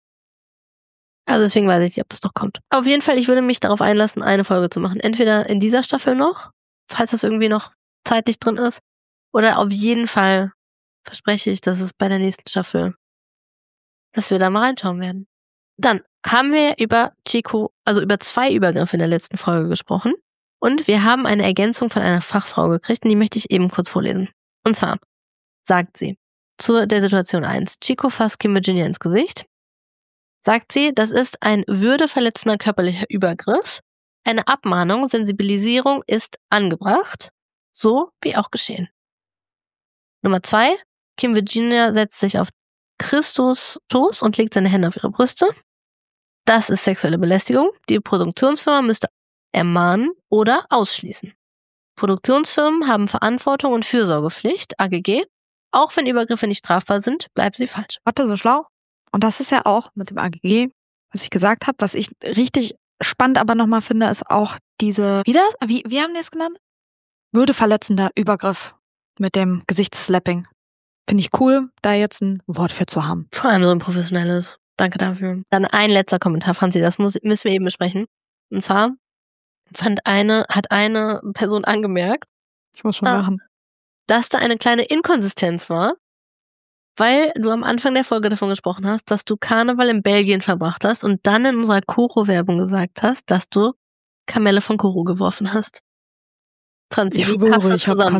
Also deswegen weiß ich nicht, ob das noch kommt. Aber auf jeden Fall, ich würde mich darauf einlassen, eine Folge zu machen. Entweder in dieser Staffel noch, falls das irgendwie noch zeitlich drin ist, oder auf jeden Fall verspreche ich, dass es bei der nächsten Staffel, dass wir da mal reinschauen werden. Dann haben wir über Chico, also über 2 Übergriffe in der letzten Folge gesprochen. Und wir haben eine Ergänzung von einer Fachfrau gekriegt und die möchte ich eben kurz vorlesen. Und zwar sagt sie zu der Situation 1, Chico fasst Kim Virginia ins Gesicht. Sagt sie, das ist ein würdeverletzender körperlicher Übergriff. Eine Abmahnung, Sensibilisierung ist angebracht, so wie auch geschehen. Nummer 2, Kim Virginia setzt sich auf Christus Schoß und legt seine Hände auf ihre Brüste. Das ist sexuelle Belästigung. Die Produktionsfirma müsste ermahnen oder ausschließen. Produktionsfirmen haben Verantwortung und Fürsorgepflicht, AGG. Auch wenn Übergriffe nicht strafbar sind, bleiben sie falsch. Warte, so schlau. Und das ist ja auch mit dem AGG, was ich gesagt habe, was ich richtig spannend aber nochmal finde, ist auch diese, wie haben die es genannt? Würdeverletzender Übergriff mit dem Gesichtsslapping. Finde ich cool, da jetzt ein Wort für zu haben. Vor allem so ein professionelles. Danke dafür. Dann ein letzter Kommentar, Franzi, das müssen wir eben besprechen. Und zwar hat eine Person angemerkt, Ich muss schon lachen, dass da eine kleine Inkonsistenz war, weil du am Anfang der Folge davon gesprochen hast, dass du Karneval in Belgien verbracht hast und dann in unserer Koro-Werbung gesagt hast, dass du Kamelle von Koro geworfen hast. Franzi, ich schwöre,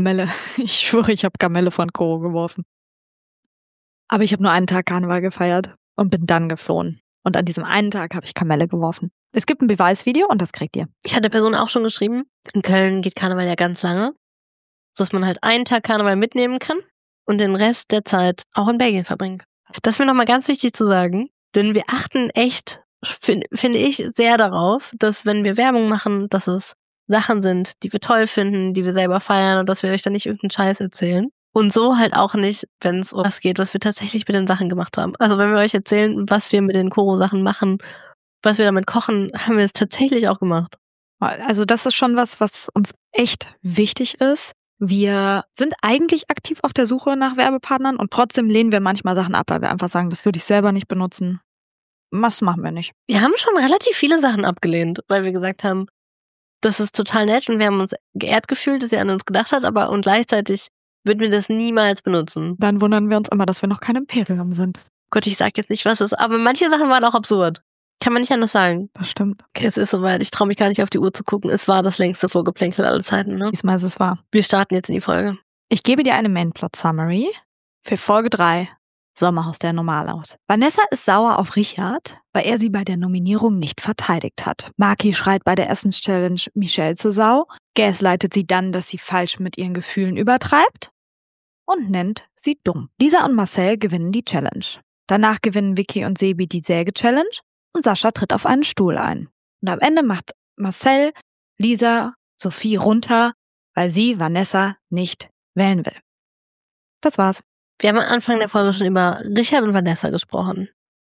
ich habe Kamelle von Koro geworfen. Aber ich habe nur einen Tag Karneval gefeiert und bin dann geflohen. Und an diesem einen Tag habe ich Kamelle geworfen. Es gibt ein Beweisvideo und das kriegt ihr. Ich hatte der Person auch schon geschrieben, in Köln geht Karneval ja ganz lange, sodass man halt einen Tag Karneval mitnehmen kann und den Rest der Zeit auch in Belgien verbringen kann. Das ist mir nochmal ganz wichtig zu sagen, denn wir achten echt, finde ich, sehr darauf, dass wenn wir Werbung machen, dass es Sachen sind, die wir toll finden, die wir selber feiern und dass wir euch dann nicht irgendeinen Scheiß erzählen. Und so halt auch nicht, wenn es um das geht, was wir tatsächlich mit den Sachen gemacht haben. Also wenn wir euch erzählen, was wir mit den Koro-Sachen machen, was wir damit kochen, haben wir es tatsächlich auch gemacht. Also das ist schon was uns echt wichtig ist. Wir sind eigentlich aktiv auf der Suche nach Werbepartnern und trotzdem lehnen wir manchmal Sachen ab, weil wir einfach sagen, das würde ich selber nicht benutzen. Was machen wir nicht? Wir haben schon relativ viele Sachen abgelehnt, weil wir gesagt haben, das ist total nett und wir haben uns geehrt gefühlt, dass ihr an uns gedacht habt, und gleichzeitig würden wir das niemals benutzen. Dann wundern wir uns immer, dass wir noch kein Imperium sind. Gott, ich sag jetzt nicht, was es ist, aber manche Sachen waren auch absurd. Kann man nicht anders sagen. Das stimmt. Okay, es ist soweit. Ich traue mich gar nicht auf die Uhr zu gucken. Es war das längste Vorgeplänkel aller Zeiten, ne? Diesmal ist es wahr. Wir starten jetzt in die Folge. Ich gebe dir eine Main-Plot-Summary für Folge 3, Sommerhaus der Normalaus. Vanessa ist sauer auf Richard, weil er sie bei der Nominierung nicht verteidigt hat. Maki schreit bei der Essens-Challenge Michelle zur Sau, gaslightet sie dann, dass sie falsch mit ihren Gefühlen übertreibt und nennt sie dumm. Lisa und Marcel gewinnen die Challenge. Danach gewinnen Vicky und Sebi die Säge-Challenge und Sascha tritt auf einen Stuhl ein. Und am Ende macht Marcel Lisa Sophie runter, weil sie Vanessa nicht wählen will. Das war's. Wir haben am Anfang der Folge schon über Richard und Vanessa gesprochen,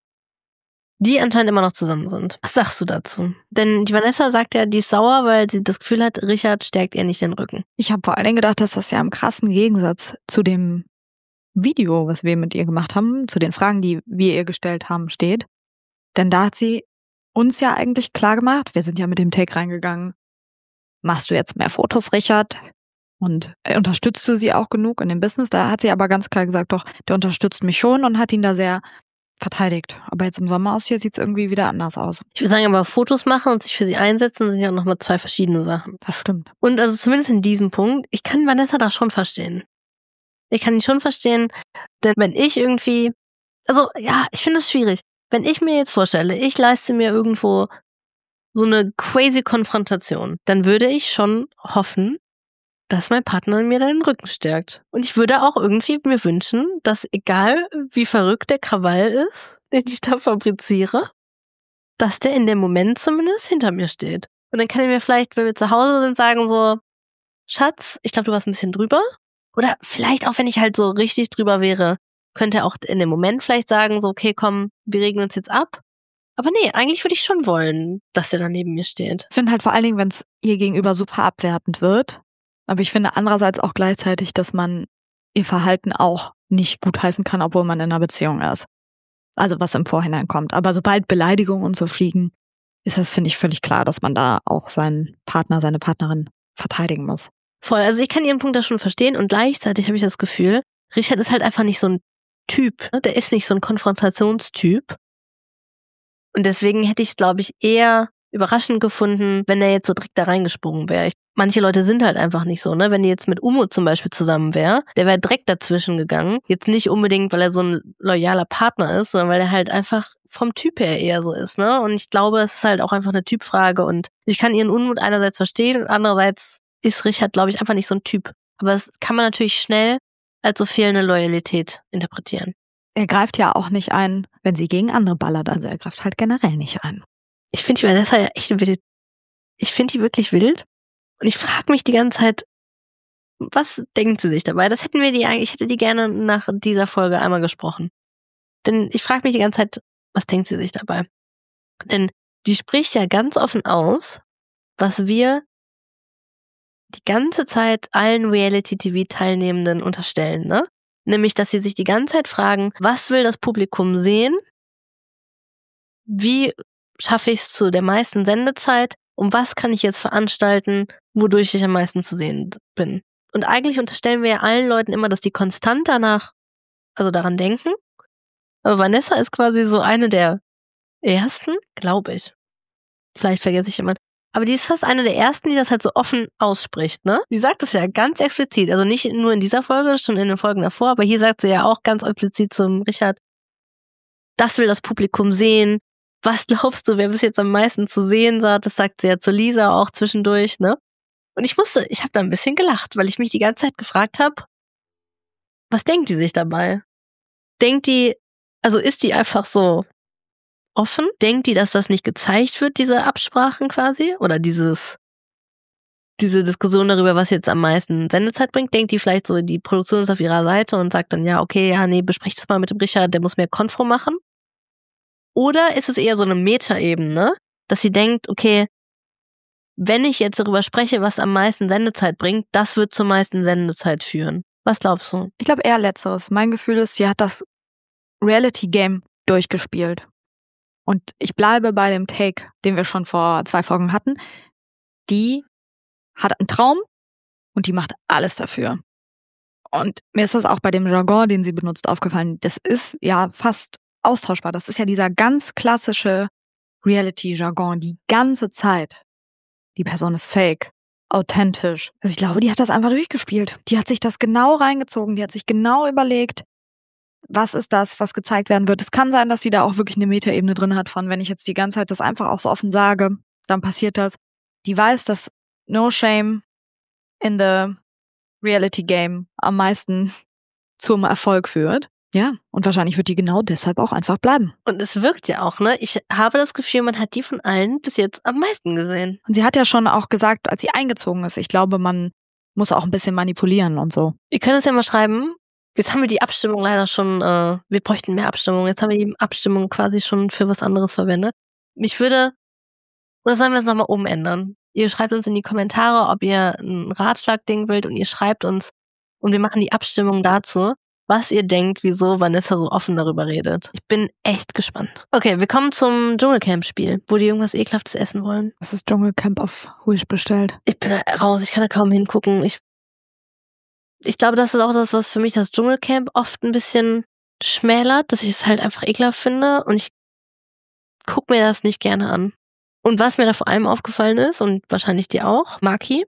die anscheinend immer noch zusammen sind. Was sagst du dazu? Denn die Vanessa sagt ja, die ist sauer, weil sie das Gefühl hat, Richard stärkt ihr nicht den Rücken. Ich habe vor allen Dingen gedacht, dass das ja im krassen Gegensatz zu dem Video, was wir mit ihr gemacht haben, zu den Fragen, die wir ihr gestellt haben, steht. Denn da hat sie uns ja eigentlich klar gemacht, wir sind ja mit dem Take reingegangen, machst du jetzt mehr Fotos, Richard? Und unterstützt du sie auch genug in dem Business? Da hat sie aber ganz klar gesagt, doch, der unterstützt mich schon und hat ihn da sehr verteidigt. Aber jetzt im Sommerhaus hier sieht es irgendwie wieder anders aus. Ich würde sagen, aber Fotos machen und sich für sie einsetzen, sind ja auch nochmal 2 verschiedene Sachen. Das stimmt. Und also zumindest in diesem Punkt, ich kann Vanessa da schon verstehen. Ich kann ihn schon verstehen, denn wenn ich irgendwie, also ja, ich finde es schwierig. Wenn ich mir jetzt vorstelle, ich leiste mir irgendwo so eine crazy Konfrontation, dann würde ich schon hoffen, dass mein Partner mir den Rücken stärkt. Und ich würde auch irgendwie mir wünschen, dass egal wie verrückt der Krawall ist, den ich da fabriziere, dass der in dem Moment zumindest hinter mir steht. Und dann kann er mir vielleicht, wenn wir zu Hause sind, sagen so, Schatz, ich glaube, du warst ein bisschen drüber. Oder vielleicht auch, wenn ich halt so richtig drüber wäre, könnte er auch in dem Moment vielleicht sagen, so, okay, komm, wir regen uns jetzt ab. Aber nee, eigentlich würde ich schon wollen, dass er da neben mir steht. Ich finde halt vor allen Dingen, wenn es ihr gegenüber super abwertend wird. Aber ich finde andererseits auch gleichzeitig, dass man ihr Verhalten auch nicht gutheißen kann, obwohl man in einer Beziehung ist. Also was im Vorhinein kommt. Aber sobald Beleidigungen und so fliegen, ist das, finde ich, völlig klar, dass man da auch seinen Partner, seine Partnerin verteidigen muss. Voll, also ich kann ihren Punkt da schon verstehen und gleichzeitig habe ich das Gefühl, Richard ist halt einfach nicht so ein Typ, ne? Der ist nicht so ein Konfrontationstyp. Und deswegen hätte ich es, glaube ich, eher überraschend gefunden, wenn er jetzt so direkt da reingesprungen wäre. Manche Leute sind halt einfach nicht so, ne? Wenn die jetzt mit Umut zum Beispiel zusammen wäre, der wäre direkt dazwischen gegangen. Jetzt nicht unbedingt, weil er so ein loyaler Partner ist, sondern weil er halt einfach vom Typ her eher so ist, ne? Und ich glaube, es ist halt auch einfach eine Typfrage und ich kann ihren Unmut einerseits verstehen und andererseits ist Richard, glaube ich, einfach nicht so ein Typ. Aber das kann man natürlich schnell als so fehlende Loyalität interpretieren. Er greift ja auch nicht ein, wenn sie gegen andere ballert. Also er greift halt generell nicht ein. Ich finde die Vanessa ja echt wild. Ich finde die wirklich wild. Und ich frage mich die ganze Zeit, was denkt sie sich dabei? Das hätten wir ich hätte die gerne nach dieser Folge einmal gesprochen. Denn ich frage mich die ganze Zeit, was denkt sie sich dabei? Denn die spricht ja ganz offen aus, was wir die ganze Zeit allen Reality-TV-Teilnehmenden unterstellen, ne? Nämlich, dass sie sich die ganze Zeit fragen, was will das Publikum sehen? Wie schaffe ich es zu der meisten Sendezeit? Und was kann ich jetzt veranstalten, wodurch ich am meisten zu sehen bin? Und eigentlich unterstellen wir ja allen Leuten immer, dass die konstant daran denken. Aber Vanessa ist quasi so eine der ersten, glaube ich. Vielleicht vergesse ich jemand. Aber die ist fast eine der ersten, die das halt so offen ausspricht, ne? Die sagt das ja ganz explizit. Also nicht nur in dieser Folge, schon in den Folgen davor, aber hier sagt sie ja auch ganz explizit zum Richard, das will das Publikum sehen. Was glaubst du, wer bis jetzt am meisten zu sehen sah? Das sagt sie ja zu Lisa auch zwischendurch, ne? Und ich habe da ein bisschen gelacht, weil ich mich die ganze Zeit gefragt habe, was denkt die sich dabei? Ist die einfach so offen? Denkt die, dass das nicht gezeigt wird, diese Absprachen quasi? Oder diese Diskussion darüber, was jetzt am meisten Sendezeit bringt? Denkt die vielleicht so, die Produktion ist auf ihrer Seite und sagt dann, ja, okay, ja, nee, besprecht das mal mit dem Richard, der muss mehr Konfro machen? Oder ist es eher so eine Metaebene, dass sie denkt, okay, wenn ich jetzt darüber spreche, was am meisten Sendezeit bringt, das wird zur meisten Sendezeit führen. Was glaubst du? Ich glaube eher Letzteres. Mein Gefühl ist, sie hat das Reality-Game durchgespielt. Und ich bleibe bei dem Take, den wir schon vor 2 Folgen hatten. Die hat einen Traum und die macht alles dafür. Und mir ist das auch bei dem Jargon, den sie benutzt, aufgefallen. Das ist ja fast austauschbar. Das ist ja dieser ganz klassische Reality-Jargon die ganze Zeit. Die Person ist fake, authentisch. Also ich glaube, die hat das einfach durchgespielt. Die hat sich das genau reingezogen. Die hat sich genau überlegt, was ist das, was gezeigt werden wird. Es kann sein, dass sie da auch wirklich eine Metaebene drin hat von, wenn ich jetzt die ganze Zeit das einfach auch so offen sage, dann passiert das. Die weiß, dass No Shame in the Reality Game am meisten zum Erfolg führt. Ja, und wahrscheinlich wird die genau deshalb auch einfach bleiben. Und es wirkt ja auch, ne? Ich habe das Gefühl, man hat die von allen bis jetzt am meisten gesehen. Und sie hat ja schon auch gesagt, als sie eingezogen ist, ich glaube, man muss auch ein bisschen manipulieren und so. Ihr könnt es ja mal schreiben. Jetzt haben wir die Abstimmung leider schon, wir bräuchten mehr Abstimmung. Jetzt haben wir die Abstimmung quasi schon für was anderes verwendet. Oder sollen wir es nochmal umändern? Ihr schreibt uns in die Kommentare, ob ihr ein Ratschlagding wollt und ihr schreibt uns und wir machen die Abstimmung dazu, was ihr denkt, wieso Vanessa so offen darüber redet. Ich bin echt gespannt. Okay, wir kommen zum Dschungelcamp-Spiel, wo die irgendwas Ekelhaftes essen wollen. Was ist Dschungelcamp auf Wish bestellt? Ich bin da raus, ich kann da kaum hingucken. Ich glaube, das ist auch das, was für mich das Dschungelcamp oft ein bisschen schmälert, dass ich es halt einfach ekelhaft finde und ich gucke mir das nicht gerne an. Und was mir da vor allem aufgefallen ist, und wahrscheinlich dir auch, Maki,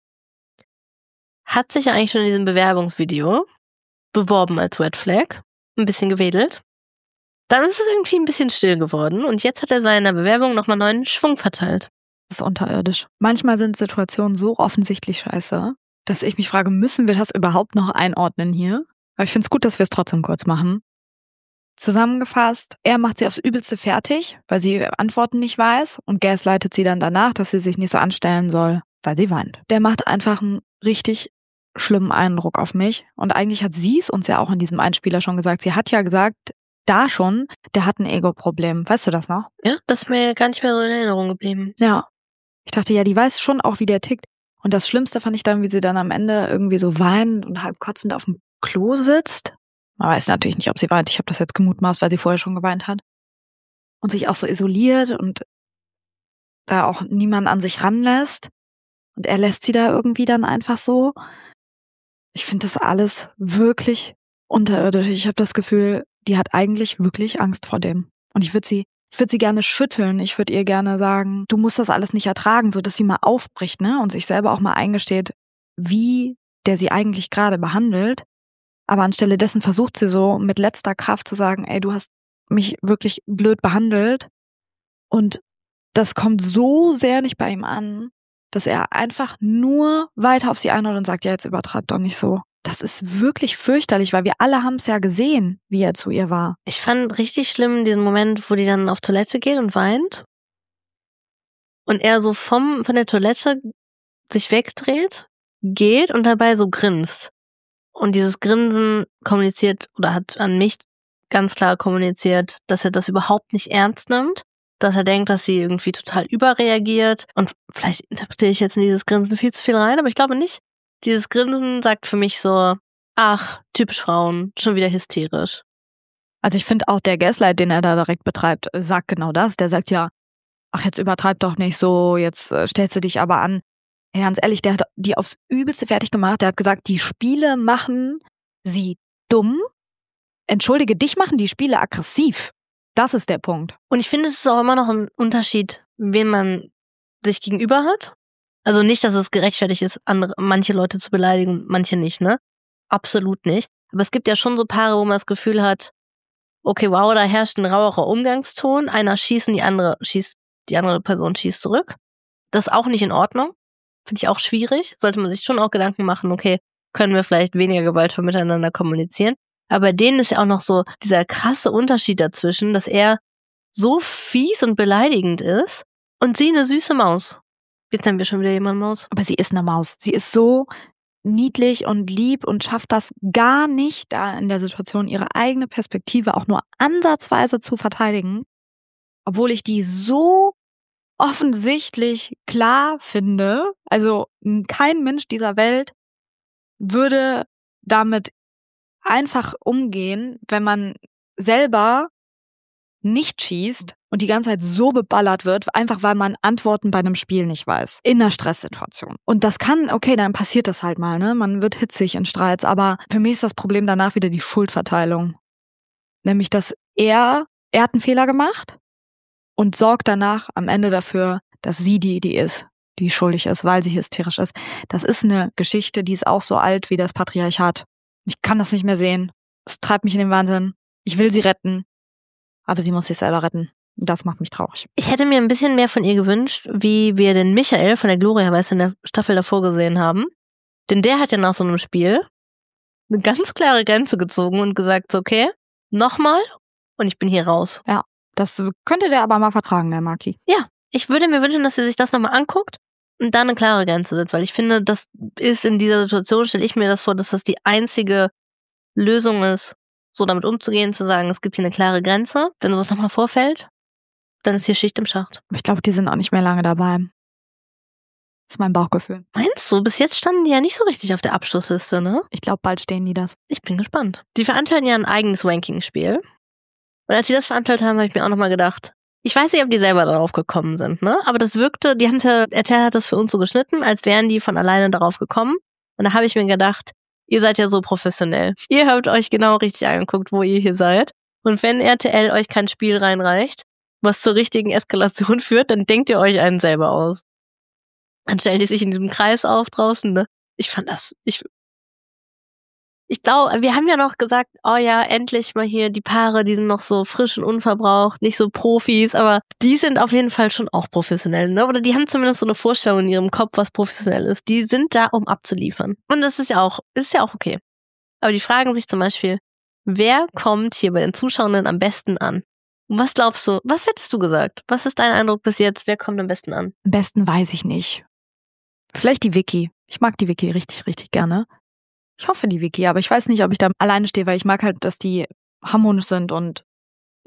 hat sich ja eigentlich schon in diesem Bewerbungsvideo beworben als Red Flag, ein bisschen gewedelt. Dann ist es irgendwie ein bisschen still geworden und jetzt hat er seiner Bewerbung nochmal neuen Schwung verteilt. Das ist unterirdisch. Manchmal sind Situationen so offensichtlich scheiße, dass ich mich frage, müssen wir das überhaupt noch einordnen hier? Aber ich finde es gut, dass wir es trotzdem kurz machen. Zusammengefasst, er macht sie aufs Übelste fertig, weil sie Antworten nicht weiß und gaslightet sie dann danach, dass sie sich nicht so anstellen soll, weil sie weint. Der macht einfach einen richtig schlimmen Eindruck auf mich und eigentlich hat sie es uns ja auch in diesem Einspieler schon gesagt. Sie hat ja gesagt, da schon, der hat ein Ego-Problem. Weißt du das noch? Ja, das ist mir gar nicht mehr so in Erinnerung geblieben. Ja. Ich dachte, ja, die weiß schon auch, wie der tickt. Und das Schlimmste fand ich dann, wie sie dann am Ende irgendwie so weinend und halb kotzend auf dem Klo sitzt. Man weiß natürlich nicht, ob sie weint. Ich habe das jetzt gemutmaßt, weil sie vorher schon geweint hat. Und sich auch so isoliert und da auch niemand an sich ranlässt. Und er lässt sie da irgendwie dann einfach so. Ich finde das alles wirklich unterirdisch. Ich habe das Gefühl, die hat eigentlich wirklich Angst vor dem. Und ich würde sie gerne schütteln. Ich würde ihr gerne sagen, du musst das alles nicht ertragen, so dass sie mal aufbricht, ne, und sich selber auch mal eingesteht, wie der sie eigentlich gerade behandelt. Aber anstelle dessen versucht sie so mit letzter Kraft zu sagen, ey, du hast mich wirklich blöd behandelt. Und das kommt so sehr nicht bei ihm an, dass er einfach nur weiter auf sie einhaut und sagt, ja, jetzt übertreib doch nicht so. Das ist wirklich fürchterlich, weil wir alle haben es ja gesehen, wie er zu ihr war. Ich fand richtig schlimm diesen Moment, wo die dann auf Toilette geht und weint. Und er so von der Toilette sich wegdreht, geht und dabei so grinst. Und dieses Grinsen kommuniziert oder hat an mich ganz klar kommuniziert, dass er das überhaupt nicht ernst nimmt, dass er denkt, dass sie irgendwie total überreagiert. Und vielleicht interpretiere ich jetzt in dieses Grinsen viel zu viel rein, aber ich glaube nicht. Dieses Grinsen sagt für mich so, ach, typisch Frauen, schon wieder hysterisch. Also ich finde auch der Gaslight, den er da direkt betreibt, sagt genau das. Der sagt ja, ach, jetzt übertreib doch nicht so, jetzt stellst du dich aber an. Hey, ganz ehrlich, der hat die aufs Übelste fertig gemacht. Der hat gesagt, die Spiele machen sie dumm. Entschuldige, dich machen die Spiele aggressiv. Das ist der Punkt. Und ich finde, es ist auch immer noch ein Unterschied, wen man sich gegenüber hat. Also nicht, dass es gerechtfertigt ist, manche Leute zu beleidigen, manche nicht, ne? Absolut nicht. Aber es gibt ja schon so Paare, wo man das Gefühl hat, okay, wow, da herrscht ein rauerer Umgangston. Einer schießt und die andere Person schießt zurück. Das ist auch nicht in Ordnung. Finde ich auch schwierig. Sollte man sich schon auch Gedanken machen, okay, können wir vielleicht weniger gewaltvoll miteinander kommunizieren. Aber bei denen ist ja auch noch so dieser krasse Unterschied dazwischen, dass er so fies und beleidigend ist und sie eine süße Maus. Jetzt haben wir schon wieder jemanden Maus. Aber sie ist eine Maus. Sie ist so niedlich und lieb und schafft das gar nicht, da in der Situation ihre eigene Perspektive auch nur ansatzweise zu verteidigen, obwohl ich die so offensichtlich klar finde. Also kein Mensch dieser Welt würde damit einfach umgehen, wenn man selber nicht schießt und die ganze Zeit so beballert wird, einfach weil man Antworten bei einem Spiel nicht weiß. In einer Stresssituation. Und das kann, okay, dann passiert das halt mal, ne? Man wird hitzig in Streits, aber für mich ist das Problem danach wieder die Schuldverteilung. Nämlich, dass er hat einen Fehler gemacht und sorgt danach am Ende dafür, dass sie die ist, die schuldig ist, weil sie hysterisch ist. Das ist eine Geschichte, die ist auch so alt wie das Patriarchat. Ich kann das nicht mehr sehen. Es treibt mich in den Wahnsinn. Ich will sie retten. Aber sie muss sich selber retten. Das macht mich traurig. Ich hätte mir ein bisschen mehr von ihr gewünscht, wie wir den Michael von der Gloria Weiss in der Staffel davor gesehen haben. Denn der hat ja nach so einem Spiel eine ganz klare Grenze gezogen und gesagt, so, okay, nochmal und ich bin hier raus. Ja, das könnte der aber mal vertragen, der Maki. Ja, ich würde mir wünschen, dass sie sich das nochmal anguckt und da eine klare Grenze setzt, weil ich finde, das ist in dieser Situation, stelle ich mir das vor, dass das die einzige Lösung ist, so damit umzugehen, zu sagen, es gibt hier eine klare Grenze. Wenn sowas nochmal vorfällt, dann ist hier Schicht im Schacht. Ich glaube, die sind auch nicht mehr lange dabei. Das ist mein Bauchgefühl. Meinst du? Bis jetzt standen die ja nicht so richtig auf der Abschlussliste, ne? Ich glaube, bald stehen die das. Ich bin gespannt. Die veranstalten ja ein eigenes Ranking-Spiel. Und als sie das veranstaltet haben, habe ich mir auch nochmal gedacht, ich weiß nicht, ob die selber darauf gekommen sind, ne? Aber das wirkte, die haben es ja, RTL hat das für uns so geschnitten, als wären die von alleine darauf gekommen. Und da habe ich mir gedacht, ihr seid ja so professionell. Ihr habt euch genau richtig angeguckt, wo ihr hier seid. Und wenn RTL euch kein Spiel reinreicht, was zur richtigen Eskalation führt, dann denkt ihr euch einen selber aus. Dann stellen die sich in diesem Kreis auf draußen, ne? Ich fand das, ich glaube, wir haben ja noch gesagt, oh ja, endlich mal hier die Paare, die sind noch so frisch und unverbraucht, nicht so Profis, aber die sind auf jeden Fall schon auch professionell, ne? Oder die haben zumindest so eine Vorstellung in ihrem Kopf, was professionell ist. Die sind da, um abzuliefern. Und das ist ja auch okay. Aber die fragen sich zum Beispiel, wer kommt hier bei den Zuschauenden am besten an? Und was glaubst du, was hättest du gesagt? Was ist dein Eindruck bis jetzt? Wer kommt am besten an? Am besten weiß ich nicht. Vielleicht die Vicky. Ich mag die Vicky richtig, richtig gerne. Ich hoffe die Vicky, aber ich weiß nicht, ob ich da alleine stehe, weil ich mag halt, dass die harmonisch sind und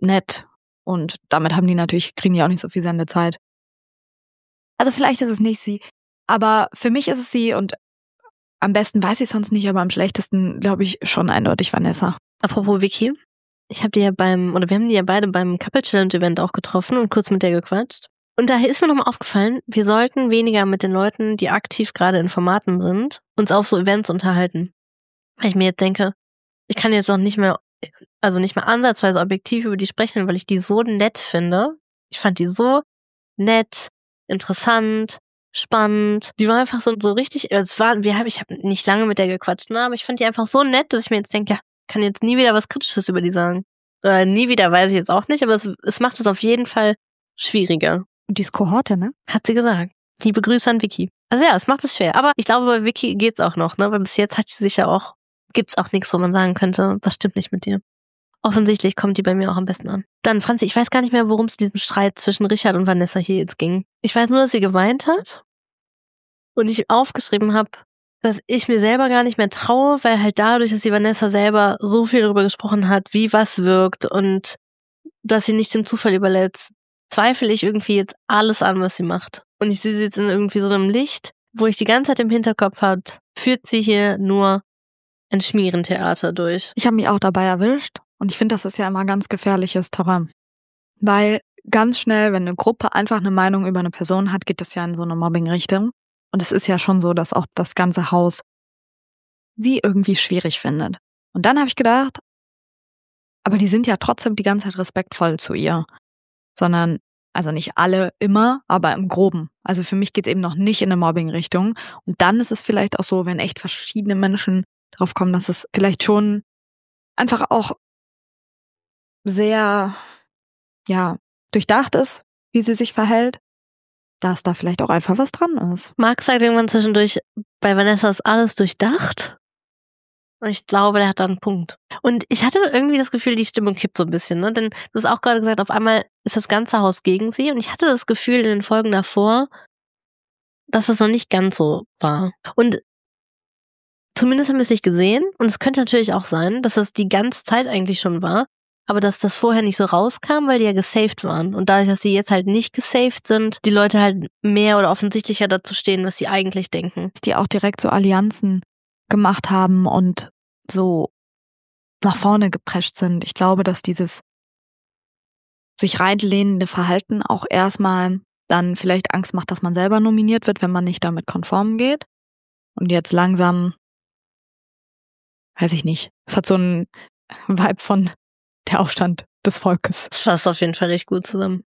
nett. Und damit kriegen die auch nicht so viel Sendezeit. Also vielleicht ist es nicht sie, aber für mich ist es sie und am besten weiß ich sonst nicht, aber am schlechtesten glaube ich schon eindeutig Vanessa. Apropos Vicky, wir haben die ja beide beim Couple Challenge Event auch getroffen und kurz mit der gequatscht. Und da ist mir nochmal aufgefallen, wir sollten weniger mit den Leuten, die aktiv gerade in Formaten sind, uns auf so Events unterhalten. Weil ich mir jetzt denke, ich kann jetzt auch nicht mehr ansatzweise objektiv über die sprechen, weil ich die so nett finde. Ich fand die so nett, interessant, spannend. Die war einfach so richtig, ich habe nicht lange mit der gequatscht, ne, aber ich fand die einfach so nett, dass ich mir jetzt denke, ja, ich kann jetzt nie wieder was Kritisches über die sagen. Nie wieder weiß ich jetzt auch nicht, aber es macht es auf jeden Fall schwieriger. Und die ist Kohorte, ne? Hat sie gesagt. Liebe Grüße an Vicky. Also ja, es macht es schwer. Aber ich glaube, bei Vicky geht's auch noch, ne? Weil bis jetzt gibt's auch nichts, wo man sagen könnte, was stimmt nicht mit dir. Offensichtlich kommt die bei mir auch am besten an. Dann, Franzi, ich weiß gar nicht mehr, worum es in diesem Streit zwischen Richard und Vanessa hier jetzt ging. Ich weiß nur, dass sie geweint hat und ich aufgeschrieben habe, dass ich mir selber gar nicht mehr traue, weil halt dadurch, dass die Vanessa selber so viel darüber gesprochen hat, wie was wirkt und dass sie nichts dem Zufall überlässt, zweifle ich irgendwie jetzt alles an, was sie macht. Und ich sehe sie jetzt in irgendwie so einem Licht, wo ich die ganze Zeit im Hinterkopf habe, führt sie hier nur ein Schmierentheater durch. Ich habe mich auch dabei erwischt und ich finde, das ist ja immer ganz gefährliches Terrain. Weil ganz schnell, wenn eine Gruppe einfach eine Meinung über eine Person hat, geht das ja in so eine Mobbing-Richtung. Und es ist ja schon so, dass auch das ganze Haus sie irgendwie schwierig findet. Und dann habe ich gedacht, aber die sind ja trotzdem die ganze Zeit respektvoll zu ihr. Sondern, also nicht alle immer, aber im Groben. Also für mich geht's eben noch nicht in eine Mobbing-Richtung. Und dann ist es vielleicht auch so, wenn echt verschiedene Menschen drauf kommen, dass es vielleicht schon einfach auch sehr, durchdacht ist, wie sie sich verhält, dass da vielleicht auch einfach was dran ist. Marc sagt irgendwann zwischendurch, bei Vanessa ist alles durchdacht. Und ich glaube, der hat da einen Punkt. Und ich hatte irgendwie das Gefühl, die Stimmung kippt so ein bisschen, ne? Denn du hast auch gerade gesagt, auf einmal ist das ganze Haus gegen sie. Und ich hatte das Gefühl in den Folgen davor, dass es noch nicht ganz so war. Und zumindest haben wir es nicht gesehen. Und es könnte natürlich auch sein, dass das die ganze Zeit eigentlich schon war. Aber dass das vorher nicht so rauskam, weil die ja gesaved waren. Und dadurch, dass sie jetzt halt nicht gesaved sind, die Leute halt mehr oder offensichtlicher dazu stehen, was sie eigentlich denken. Dass die auch direkt so Allianzen gemacht haben und so nach vorne geprescht sind. Ich glaube, dass dieses sich reinlehnende Verhalten auch erstmal dann vielleicht Angst macht, dass man selber nominiert wird, wenn man nicht damit konform geht. Und jetzt langsam, weiß ich nicht, es hat so einen Vibe von der Aufstand des Volkes. Das fasst auf jeden Fall recht gut zusammen.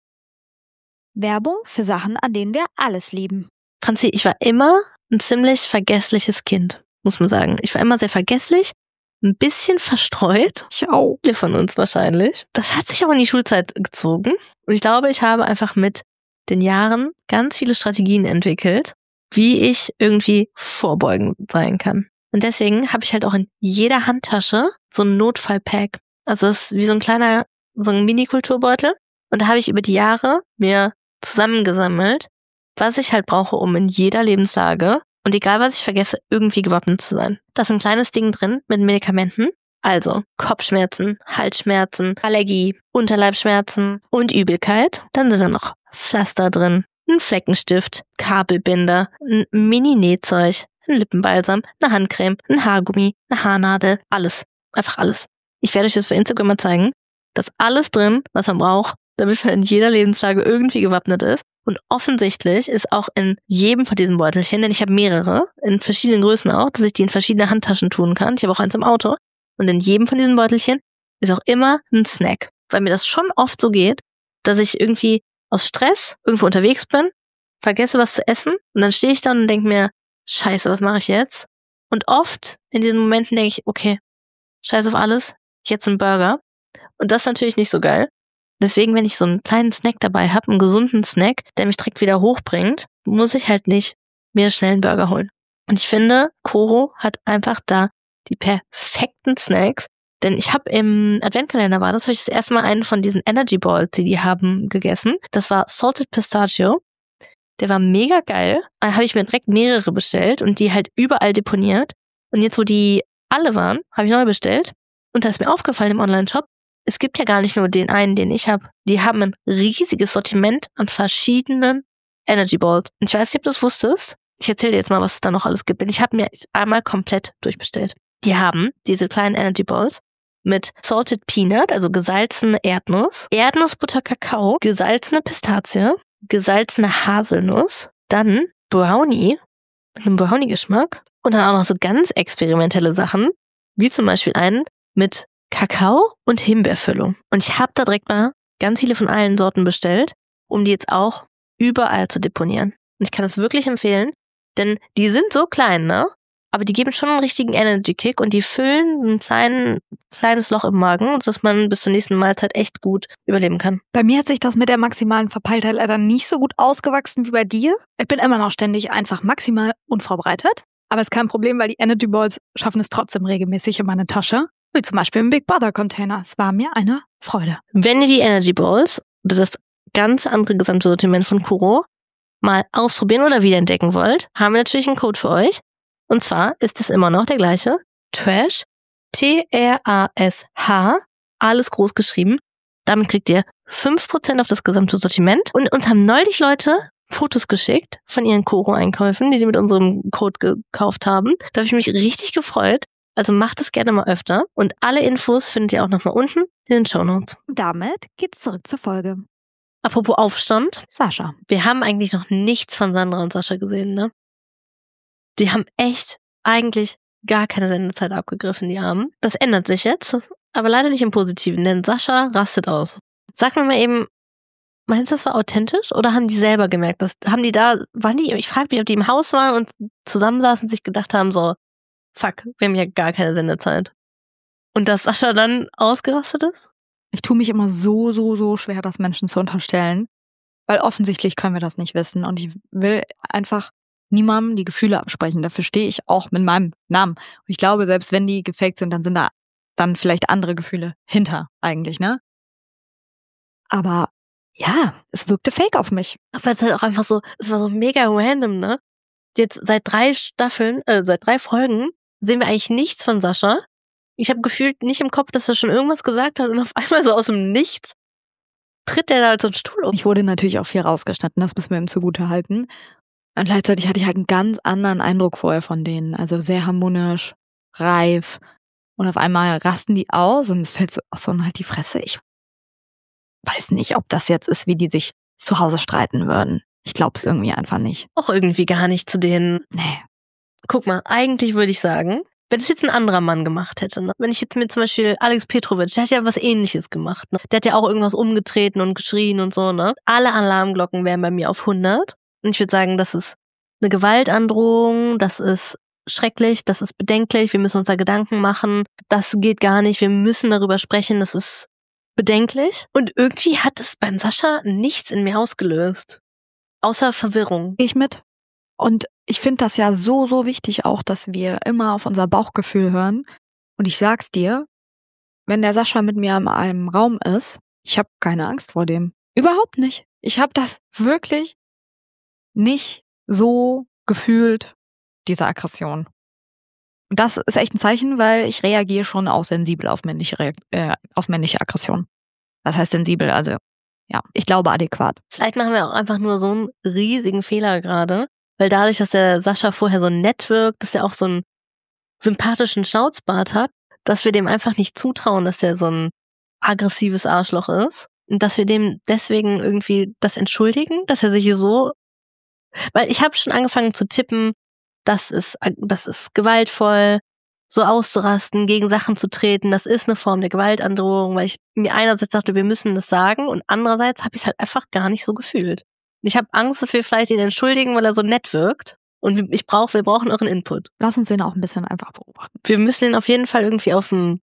Werbung für Sachen, an denen wir alles lieben. Franzi, ich war immer ein ziemlich vergessliches Kind, muss man sagen. Ich war immer sehr vergesslich, ein bisschen verstreut. Ich auch. Viele von uns wahrscheinlich. Das hat sich auch in die Schulzeit gezogen. Und ich glaube, ich habe einfach mit den Jahren ganz viele Strategien entwickelt, wie ich irgendwie vorbeugend sein kann. Und deswegen habe ich halt auch in jeder Handtasche so ein Notfallpack. Also es ist wie so ein Mini-Kulturbeutel. Und da habe ich über die Jahre mir zusammengesammelt, was ich halt brauche, um in jeder Lebenslage und egal was ich vergesse, irgendwie gewappnet zu sein. Da ist ein kleines Ding drin mit Medikamenten. Also Kopfschmerzen, Halsschmerzen, Allergie, Unterleibsschmerzen und Übelkeit. Dann sind da noch Pflaster drin, ein Fleckenstift, Kabelbinder, ein Mini-Nähzeug, ein Lippenbalsam, eine Handcreme, ein Haargummi, eine Haarnadel, alles. Einfach alles. Ich werde euch das bei Instagram mal zeigen. Das ist alles drin, was man braucht, damit man in jeder Lebenslage irgendwie gewappnet ist. Und offensichtlich ist auch in jedem von diesen Beutelchen, denn ich habe mehrere, in verschiedenen Größen auch, dass ich die in verschiedene Handtaschen tun kann. Ich habe auch eins im Auto. Und in jedem von diesen Beutelchen ist auch immer ein Snack. Weil mir das schon oft so geht, dass ich irgendwie aus Stress irgendwo unterwegs bin, vergesse was zu essen und dann stehe ich da und denke mir, scheiße, was mache ich jetzt? Und oft in diesen Momenten denke ich, okay, scheiß auf alles, jetzt ein Burger. Und das ist natürlich nicht so geil. Deswegen, wenn ich so einen kleinen Snack dabei habe, einen gesunden Snack, der mich direkt wieder hochbringt, muss ich halt nicht mir schnell einen Burger holen. Und ich finde, Koro hat einfach da die perfekten Snacks. Denn ich habe im Adventkalender habe ich das erste Mal einen von diesen Energy Balls, die die haben, gegessen. Das war Salted Pistachio. Der war mega geil. Dann habe ich mir direkt mehrere bestellt und die halt überall deponiert. Und jetzt, wo die alle waren, habe ich neu bestellt. Und da ist mir aufgefallen im Online-Shop, es gibt ja gar nicht nur den einen, den ich habe. Die haben ein riesiges Sortiment an verschiedenen Energy Balls. Und ich weiß nicht, ob du es wusstest. Ich erzähle dir jetzt mal, was es da noch alles gibt. Denn ich habe mir einmal komplett durchbestellt. Die haben diese kleinen Energy Balls mit Salted Peanut, also gesalzene Erdnuss, Erdnussbutter Kakao, gesalzene Pistazie, gesalzene Haselnuss, dann Brownie mit einem Brownie-Geschmack und dann auch noch so ganz experimentelle Sachen, wie zum Beispiel einen mit Kakao und Himbeerfüllung. Und ich habe da direkt mal ganz viele von allen Sorten bestellt, um die jetzt auch überall zu deponieren. Und ich kann das wirklich empfehlen, denn die sind so klein, ne? Aber die geben schon einen richtigen Energy-Kick und die füllen ein kleines Loch im Magen, sodass man bis zur nächsten Mahlzeit echt gut überleben kann. Bei mir hat sich das mit der maximalen Verpeiltheit leider nicht so gut ausgewachsen wie bei dir. Ich bin immer noch ständig einfach maximal unvorbereitet. Aber ist kein Problem, weil die Energy Balls schaffen es trotzdem regelmäßig in meine Tasche. Wie zum Beispiel im Big Brother Container. Es war mir eine Freude. Wenn ihr die Energy Balls oder das ganz andere gesamte Sortiment von Kuro mal ausprobieren oder wiederentdecken wollt, haben wir natürlich einen Code für euch. Und zwar ist es immer noch der gleiche. Trash, T-R-A-S-H, alles groß geschrieben. Damit kriegt ihr 5% auf das gesamte Sortiment. Und uns haben neulich Leute Fotos geschickt von ihren Koro-Einkäufen, die sie mit unserem Code gekauft haben. Da habe ich mich richtig gefreut. Also macht es gerne mal öfter. Und alle Infos findet ihr auch nochmal unten in den Shownotes. Damit geht's zurück zur Folge. Apropos Aufstand. Sascha. Wir haben eigentlich noch nichts von Sandra und Sascha gesehen, ne? Die haben echt eigentlich gar keine Sendezeit abgegriffen, die Armen. Das ändert sich jetzt, aber leider nicht im Positiven, denn Sascha rastet aus. Sag mir mal eben, meinst du, das war authentisch oder haben die selber gemerkt, ich frage mich, ob die im Haus waren und zusammensaßen und sich gedacht haben, so, fuck, wir haben ja gar keine Sendezeit. Und dass Sascha dann ausgerastet ist? Ich tue mich immer so schwer, das Menschen zu unterstellen, weil offensichtlich können wir das nicht wissen und ich will einfach niemandem die Gefühle absprechen. Dafür stehe ich auch mit meinem Namen. Und ich glaube, selbst wenn die gefaked sind, dann sind da dann vielleicht andere Gefühle hinter eigentlich, ne? Aber ja, es wirkte fake auf mich. Weil es halt auch einfach so, es war so mega random, ne? Jetzt seit 3 Folgen sehen wir eigentlich nichts von Sascha. Ich habe gefühlt nicht im Kopf, dass er schon irgendwas gesagt hat und auf einmal so aus dem Nichts tritt er da halt so einen Stuhl um. Ich wurde natürlich auch viel rausgeschnitten, das müssen wir ihm zugute halten. Und gleichzeitig hatte ich halt einen ganz anderen Eindruck vorher von denen. Also sehr harmonisch, reif. Und auf einmal rasten die aus und es fällt so in halt die Fresse. Ich weiß nicht, ob das jetzt ist, wie die sich zu Hause streiten würden. Ich glaube es irgendwie einfach nicht. Auch irgendwie gar nicht zu denen. Nee. Guck mal, eigentlich würde ich sagen, wenn es jetzt ein anderer Mann gemacht hätte, ne? Wenn ich jetzt mit zum Beispiel Alex Petrovic, der hat ja was Ähnliches gemacht, ne? Der hat ja auch irgendwas umgetreten und geschrien und so, ne? Alle Alarmglocken wären bei mir auf 100. Und ich würde sagen, das ist eine Gewaltandrohung, das ist schrecklich, das ist bedenklich, wir müssen uns da Gedanken machen, das geht gar nicht, wir müssen darüber sprechen, das ist bedenklich. Und irgendwie hat es beim Sascha nichts in mir ausgelöst. Außer Verwirrung. Ich mit. Und ich finde das ja so wichtig auch, dass wir immer auf unser Bauchgefühl hören. Und ich sag's dir, wenn der Sascha mit mir in einem Raum ist, ich habe keine Angst vor dem. Überhaupt nicht. Ich habe das wirklich nicht so gefühlt, diese Aggression. Und das ist echt ein Zeichen, weil ich reagiere schon auch sensibel auf männliche Aggression. Was heißt sensibel? Also, ja, ich glaube adäquat. Vielleicht machen wir auch einfach nur so einen riesigen Fehler gerade, weil dadurch, dass der Sascha vorher so nett wirkt, dass er auch so einen sympathischen Schnauzbart hat, dass wir dem einfach nicht zutrauen, dass er so ein aggressives Arschloch ist. Und dass wir dem deswegen irgendwie das entschuldigen, dass er sich hier so... Weil ich habe schon angefangen zu tippen, das ist gewaltvoll, so auszurasten, gegen Sachen zu treten, das ist eine Form der Gewaltandrohung, weil ich mir einerseits dachte, wir müssen das sagen und andererseits habe ich es halt einfach gar nicht so gefühlt. Und ich habe Angst, dass wir vielleicht ihn entschuldigen, weil er so nett wirkt und wir brauchen euren Input. Lass uns den auch ein bisschen einfach beobachten. Wir müssen ihn auf jeden Fall irgendwie auf dem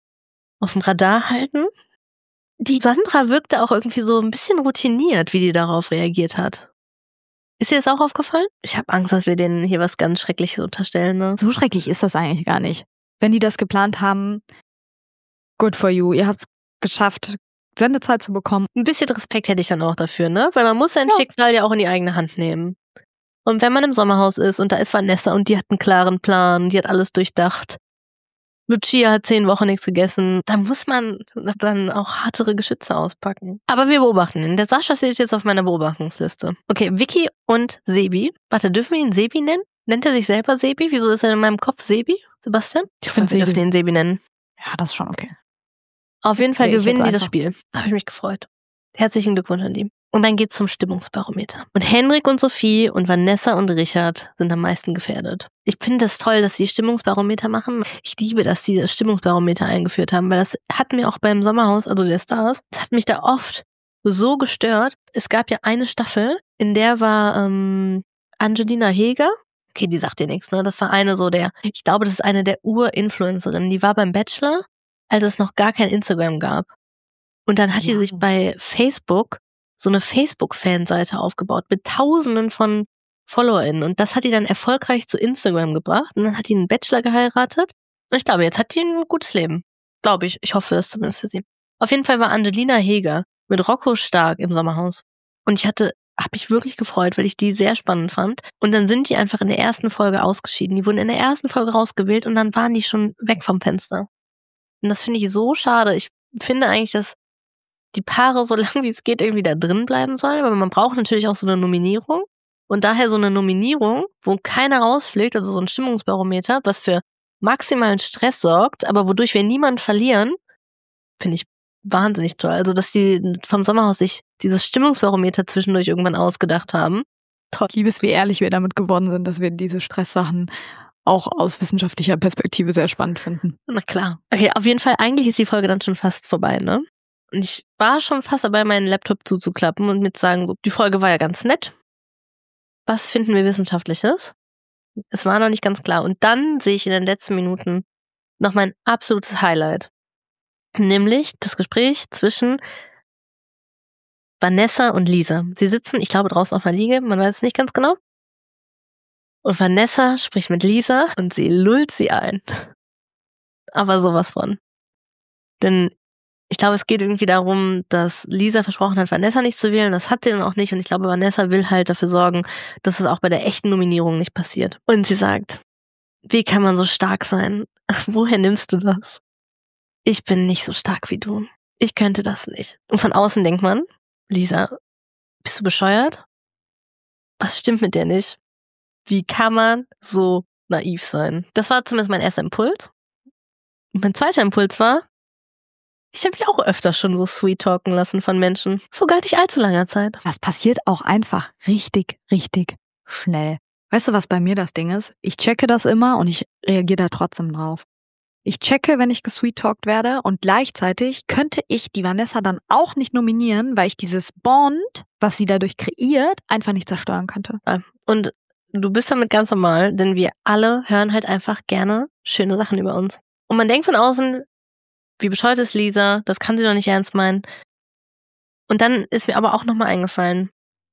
Radar halten. Die Sandra wirkte auch irgendwie so ein bisschen routiniert, wie die darauf reagiert hat. Ist dir das auch aufgefallen? Ich habe Angst, dass wir denen hier was ganz Schreckliches unterstellen. Ne? So schrecklich ist das eigentlich gar nicht. Wenn die das geplant haben, good for you. Ihr habt es geschafft, Sendezeit zu bekommen. Ein bisschen Respekt hätte ich dann auch dafür, ne? Weil man muss sein Schicksal ja auch in die eigene Hand nehmen. Und wenn man im Sommerhaus ist und da ist Vanessa und die hat einen klaren Plan, die hat alles durchdacht, Lucia hat 10 Wochen nichts gegessen. Da muss man dann auch hartere Geschütze auspacken. Aber wir beobachten ihn. Der Sascha steht jetzt auf meiner Beobachtungsliste. Okay, Vicky und Sebi. Warte, dürfen wir ihn Sebi nennen? Nennt er sich selber Sebi? Wieso ist er in meinem Kopf Sebi? Sebastian? Ich finde, wir dürfen ihn Sebi nennen. Ja, das ist schon okay. Auf jeden Fall gewinnen die das Spiel. Da habe ich mich gefreut. Herzlichen Glückwunsch an die. Und dann geht's zum Stimmungsbarometer. Und Henrik und Sophie und Vanessa und Richard sind am meisten gefährdet. Ich finde es toll, dass sie Stimmungsbarometer machen. Ich liebe, dass sie das Stimmungsbarometer eingeführt haben, weil das hat mir auch beim Sommerhaus, also der Stars, das hat mich da oft so gestört. Es gab ja eine Staffel, in der war Angelina Heger. Okay, die sagt dir nichts, ne? Das war ich glaube, das ist eine der Ur-Influencerinnen. Die war beim Bachelor, als es noch gar kein Instagram gab. Und dann hat die sich bei Facebook so eine Facebook-Fanseite aufgebaut mit Tausenden von FollowerInnen. Und das hat die dann erfolgreich zu Instagram gebracht. Und dann hat die einen Bachelor geheiratet. Und ich glaube, jetzt hat die ein gutes Leben. Glaube ich. Ich hoffe das zumindest für sie. Auf jeden Fall war Angelina Heger mit Rocco Stark im Sommerhaus. Und habe mich wirklich gefreut, weil ich die sehr spannend fand. Und dann sind die einfach in der ersten Folge ausgeschieden. Die wurden in der ersten Folge rausgewählt und dann waren die schon weg vom Fenster. Und das finde ich so schade. Ich finde eigentlich, dass die Paare so lange wie es geht irgendwie da drin bleiben sollen, aber man braucht natürlich auch so eine Nominierung und daher so eine Nominierung, wo keiner rausfliegt, also so ein Stimmungsbarometer, was für maximalen Stress sorgt, aber wodurch wir niemanden verlieren, finde ich wahnsinnig toll. Also, dass die vom Sommerhaus sich dieses Stimmungsbarometer zwischendurch irgendwann ausgedacht haben. Toll. Ich liebe es, wie ehrlich wir damit geworden sind, dass wir diese Stresssachen auch aus wissenschaftlicher Perspektive sehr spannend finden. Na klar. Okay, auf jeden Fall, eigentlich ist die Folge dann schon fast vorbei, ne? Und ich war schon fast dabei, meinen Laptop zuzuklappen und mir zu sagen, so, die Folge war ja ganz nett. Was finden wir Wissenschaftliches? Es war noch nicht ganz klar. Und dann sehe ich in den letzten Minuten noch mein absolutes Highlight. Nämlich das Gespräch zwischen Vanessa und Lisa. Sie sitzen, ich glaube, draußen auf einer Liege, man weiß es nicht ganz genau. Und Vanessa spricht mit Lisa und sie lullt sie ein. Aber sowas von. Denn ich glaube, es geht irgendwie darum, dass Lisa versprochen hat, Vanessa nicht zu wählen. Das hat sie dann auch nicht. Und ich glaube, Vanessa will halt dafür sorgen, dass es auch bei der echten Nominierung nicht passiert. Und sie sagt, wie kann man so stark sein? Woher nimmst du das? Ich bin nicht so stark wie du. Ich könnte das nicht. Und von außen denkt man, Lisa, bist du bescheuert? Was stimmt mit dir nicht? Wie kann man so naiv sein? Das war zumindest mein erster Impuls. Und mein zweiter Impuls war, ich habe mich auch öfter schon so sweet talken lassen von Menschen. Vor gar nicht allzu langer Zeit. Das passiert auch einfach richtig, richtig schnell. Weißt du, was bei mir das Ding ist? Ich checke das immer und ich reagiere da trotzdem drauf. Ich checke, wenn ich gesweet-talkt werde und gleichzeitig könnte ich die Vanessa dann auch nicht nominieren, weil ich dieses Bond, was sie dadurch kreiert, einfach nicht zerstören könnte. Und du bist damit ganz normal, denn wir alle hören halt einfach gerne schöne Sachen über uns. Und man denkt von außen, wie bescheuert ist Lisa, das kann sie doch nicht ernst meinen. Und dann ist mir aber auch nochmal eingefallen,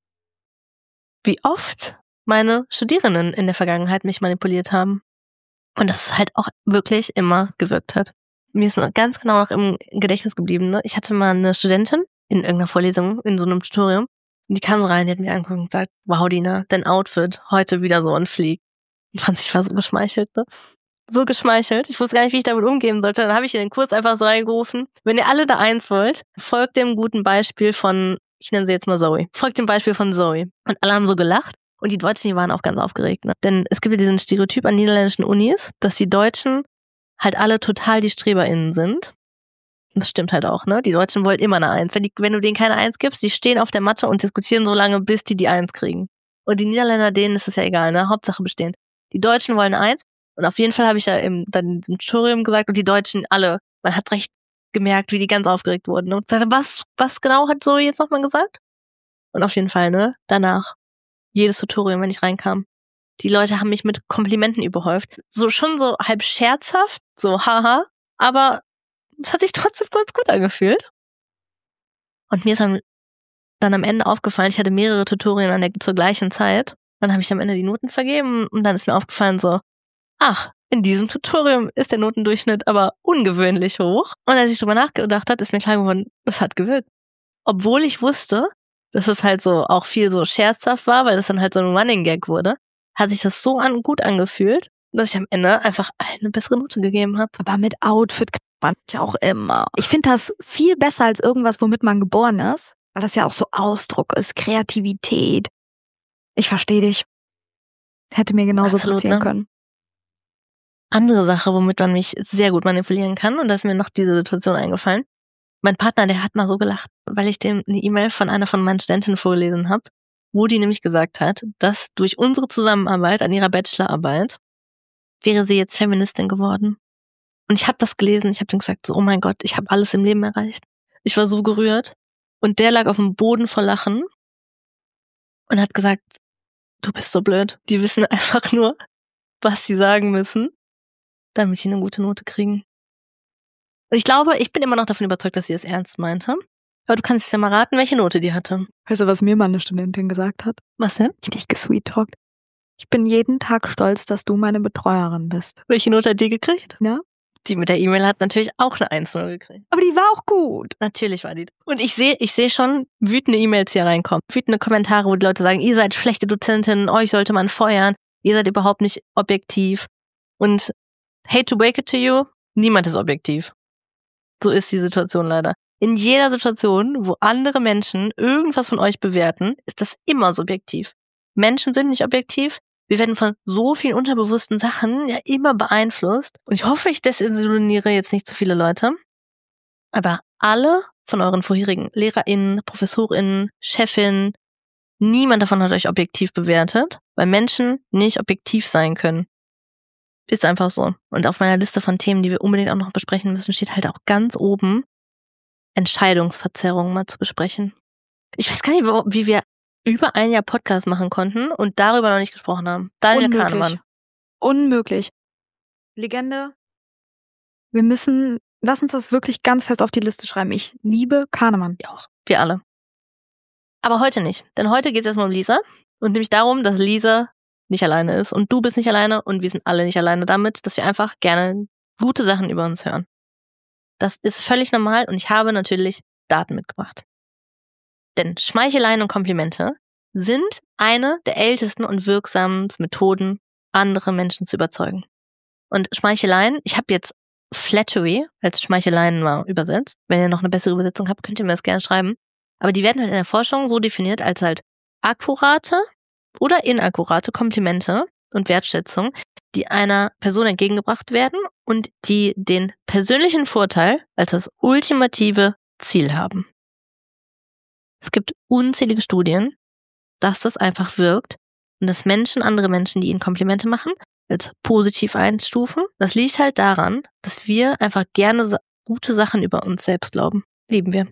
wie oft meine Studierenden in der Vergangenheit mich manipuliert haben. Und das ist halt auch wirklich immer gewirkt hat. Mir ist noch ganz genau noch im Gedächtnis geblieben. Ne? Ich hatte mal eine Studentin in irgendeiner Vorlesung, in so einem Tutorium. Und die kam so rein, die hat mir angeguckt und gesagt, wow, Dina, dein Outfit, heute wieder so ein Flieg. Ich war so geschmeichelt, ne? So geschmeichelt. Ich wusste gar nicht, wie ich damit umgehen sollte. Dann habe ich in den Kurs einfach so reingerufen. Wenn ihr alle da eins wollt, folgt dem guten Beispiel von, ich nenne sie jetzt mal Zoe. Folgt dem Beispiel von Zoe. Und alle haben so gelacht. Und die Deutschen, die waren auch ganz aufgeregt. Ne? Denn es gibt ja diesen Stereotyp an niederländischen Unis, dass die Deutschen halt alle total die StreberInnen sind. Und das stimmt halt auch, ne? Die Deutschen wollen immer eine Eins. Wenn du denen keine Eins gibst, die stehen auf der Matte und diskutieren so lange, bis die Eins kriegen. Und die Niederländer, denen ist es ja egal, ne? Hauptsache bestehen. Die Deutschen wollen eine Eins. Und auf jeden Fall habe ich ja dann im Tutorium gesagt, und die Deutschen alle, man hat recht gemerkt, wie die ganz aufgeregt wurden. Und sagte, was genau hat Zoe jetzt nochmal gesagt? Und auf jeden Fall, ne? Danach. Jedes Tutorium, wenn ich reinkam. Die Leute haben mich mit Komplimenten überhäuft. So schon so halb scherzhaft, so haha, aber es hat sich trotzdem ganz gut angefühlt. Und mir ist dann am Ende aufgefallen, ich hatte mehrere Tutorien zur gleichen Zeit. Dann habe ich am Ende die Noten vergeben und dann ist mir aufgefallen so, ach, in diesem Tutorium ist der Notendurchschnitt aber ungewöhnlich hoch. Und als ich drüber nachgedacht habe, ist mir klar geworden, das hat gewirkt. Obwohl ich wusste, dass es halt so auch viel so scherzhaft war, weil das dann halt so ein Running Gag wurde, hat sich das so gut angefühlt, dass ich am Ende einfach allen eine bessere Note gegeben habe. Aber mit Outfit kann man ja auch immer. Ich finde das viel besser als irgendwas, womit man geboren ist, weil das ja auch so Ausdruck ist, Kreativität. Ich verstehe dich. Hätte mir genauso Absolut, passieren ne? können. Andere Sache, womit man mich sehr gut manipulieren kann, und da ist mir noch diese Situation eingefallen. Mein Partner, der hat mal so gelacht, weil ich dem eine E-Mail von einer von meinen Studentinnen vorgelesen habe, wo die nämlich gesagt hat, dass durch unsere Zusammenarbeit an ihrer Bachelorarbeit wäre sie jetzt Feministin geworden. Und ich habe das gelesen, ich habe dann gesagt, so, oh mein Gott, ich habe alles im Leben erreicht. Ich war so gerührt. Und der lag auf dem Boden vor Lachen und hat gesagt, du bist so blöd. Die wissen einfach nur, was sie sagen müssen, damit sie eine gute Note kriegen. Und ich glaube, ich bin immer noch davon überzeugt, dass sie es ernst meinte. Aber du kannst ja mal raten, welche Note die hatte. Weißt du, was mir mal eine Studentin gesagt hat? Was denn? Ich dich gesweet-talkt. Ich bin jeden Tag stolz, dass du meine Betreuerin bist. Welche Note hat die gekriegt? Ja? Die mit der E-Mail hat natürlich auch eine 1-0 gekriegt. Aber die war auch gut. Natürlich war die. Und ich sehe schon wütende E-Mails hier reinkommen. Wütende Kommentare, wo die Leute sagen, ihr seid schlechte Dozentinnen, euch sollte man feuern, ihr seid überhaupt nicht objektiv. Und hate to break it to you, niemand ist objektiv. So ist die Situation leider. In jeder Situation, wo andere Menschen irgendwas von euch bewerten, ist das immer subjektiv. Menschen sind nicht objektiv. Wir werden von so vielen unterbewussten Sachen ja immer beeinflusst. Und ich hoffe, ich desillusioniere jetzt nicht zu viele Leute. Aber alle von euren vorherigen LehrerInnen, ProfessorInnen, Chefinnen, niemand davon hat euch objektiv bewertet, weil Menschen nicht objektiv sein können. Ist einfach so. Und auf meiner Liste von Themen, die wir unbedingt auch noch besprechen müssen, steht halt auch ganz oben, Entscheidungsverzerrungen mal zu besprechen. Ich weiß gar nicht, wie wir über ein Jahr Podcast machen konnten und darüber noch nicht gesprochen haben. Daniel Kahnemann. Unmöglich. Legende. Lass uns das wirklich ganz fest auf die Liste schreiben. Ich liebe Kahnemann. Ja auch. Wir alle. Aber heute nicht. Denn heute geht es erstmal um Lisa. Und nämlich darum, dass Lisa nicht alleine ist. Und du bist nicht alleine und wir sind alle nicht alleine damit, dass wir einfach gerne gute Sachen über uns hören. Das ist völlig normal und ich habe natürlich Daten mitgebracht. Denn Schmeicheleien und Komplimente sind eine der ältesten und wirksamsten Methoden, andere Menschen zu überzeugen. Und Schmeicheleien, ich habe jetzt Flattery als Schmeicheleien mal übersetzt. Wenn ihr noch eine bessere Übersetzung habt, könnt ihr mir das gerne schreiben. Aber die werden halt in der Forschung so definiert als halt akkurate oder inakkurate Komplimente und Wertschätzung, die einer Person entgegengebracht werden und die den persönlichen Vorteil als das ultimative Ziel haben. Es gibt unzählige Studien, dass das einfach wirkt und dass Menschen, andere Menschen, die ihnen Komplimente machen, als positiv einstufen. Das liegt halt daran, dass wir einfach gerne gute Sachen über uns selbst glauben. Lieben wir.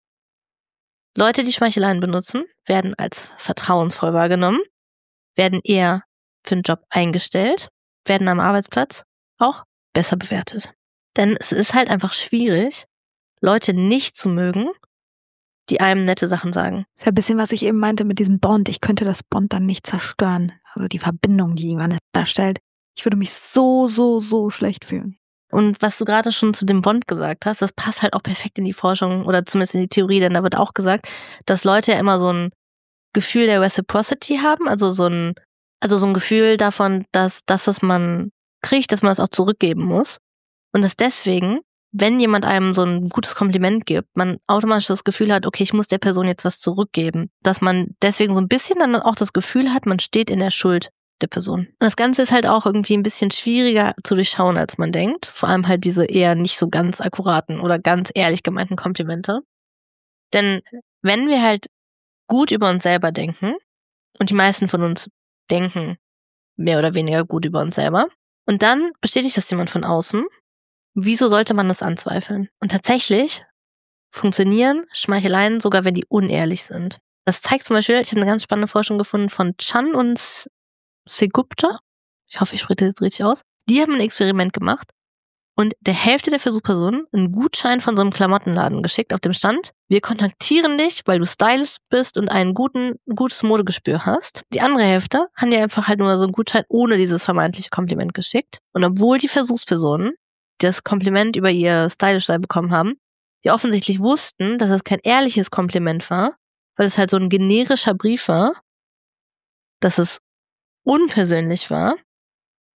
Leute, die Schmeicheleien benutzen, werden als vertrauensvoll wahrgenommen, werden eher für einen Job eingestellt, werden am Arbeitsplatz auch besser bewertet. Denn es ist halt einfach schwierig, Leute nicht zu mögen, die einem nette Sachen sagen. Das ist ja ein bisschen, was ich eben meinte mit diesem Bond. Ich könnte das Bond dann nicht zerstören. Also die Verbindung, die man darstellt. Ich würde mich so schlecht fühlen. Und was du gerade schon zu dem Bond gesagt hast, das passt halt auch perfekt in die Forschung oder zumindest in die Theorie, denn da wird auch gesagt, dass Leute ja immer so ein Gefühl der Reciprocity haben, also so ein Gefühl davon, dass das, was man kriegt, dass man es auch zurückgeben muss. Und dass deswegen, wenn jemand einem so ein gutes Kompliment gibt, man automatisch das Gefühl hat, okay, ich muss der Person jetzt was zurückgeben. Dass man deswegen so ein bisschen dann auch das Gefühl hat, man steht in der Schuld der Person. Und das Ganze ist halt auch irgendwie ein bisschen schwieriger zu durchschauen, als man denkt. Vor allem halt diese eher nicht so ganz akkuraten oder ganz ehrlich gemeinten Komplimente. Denn wenn wir halt gut über uns selber denken, und die meisten von uns denken mehr oder weniger gut über uns selber, und dann bestätigt das jemand von außen, wieso sollte man das anzweifeln? Und tatsächlich funktionieren Schmeicheleien sogar, wenn die unehrlich sind. Das zeigt zum Beispiel, ich habe eine ganz spannende Forschung gefunden von Chan und Segupta. Ich hoffe, ich spreche das jetzt richtig aus. Die haben ein Experiment gemacht und der Hälfte der Versuchspersonen einen Gutschein von so einem Klamottenladen geschickt auf dem Stand: Wir kontaktieren dich, weil du Stylist bist und ein gutes Modegespür hast. Die andere Hälfte haben dir einfach halt nur so einen Gutschein ohne dieses vermeintliche Kompliment geschickt. Und obwohl die Versuchspersonen das Kompliment über ihr Stylish-Sein bekommen haben, die offensichtlich wussten, dass das kein ehrliches Kompliment war, weil es halt so ein generischer Brief war, dass es unpersönlich war,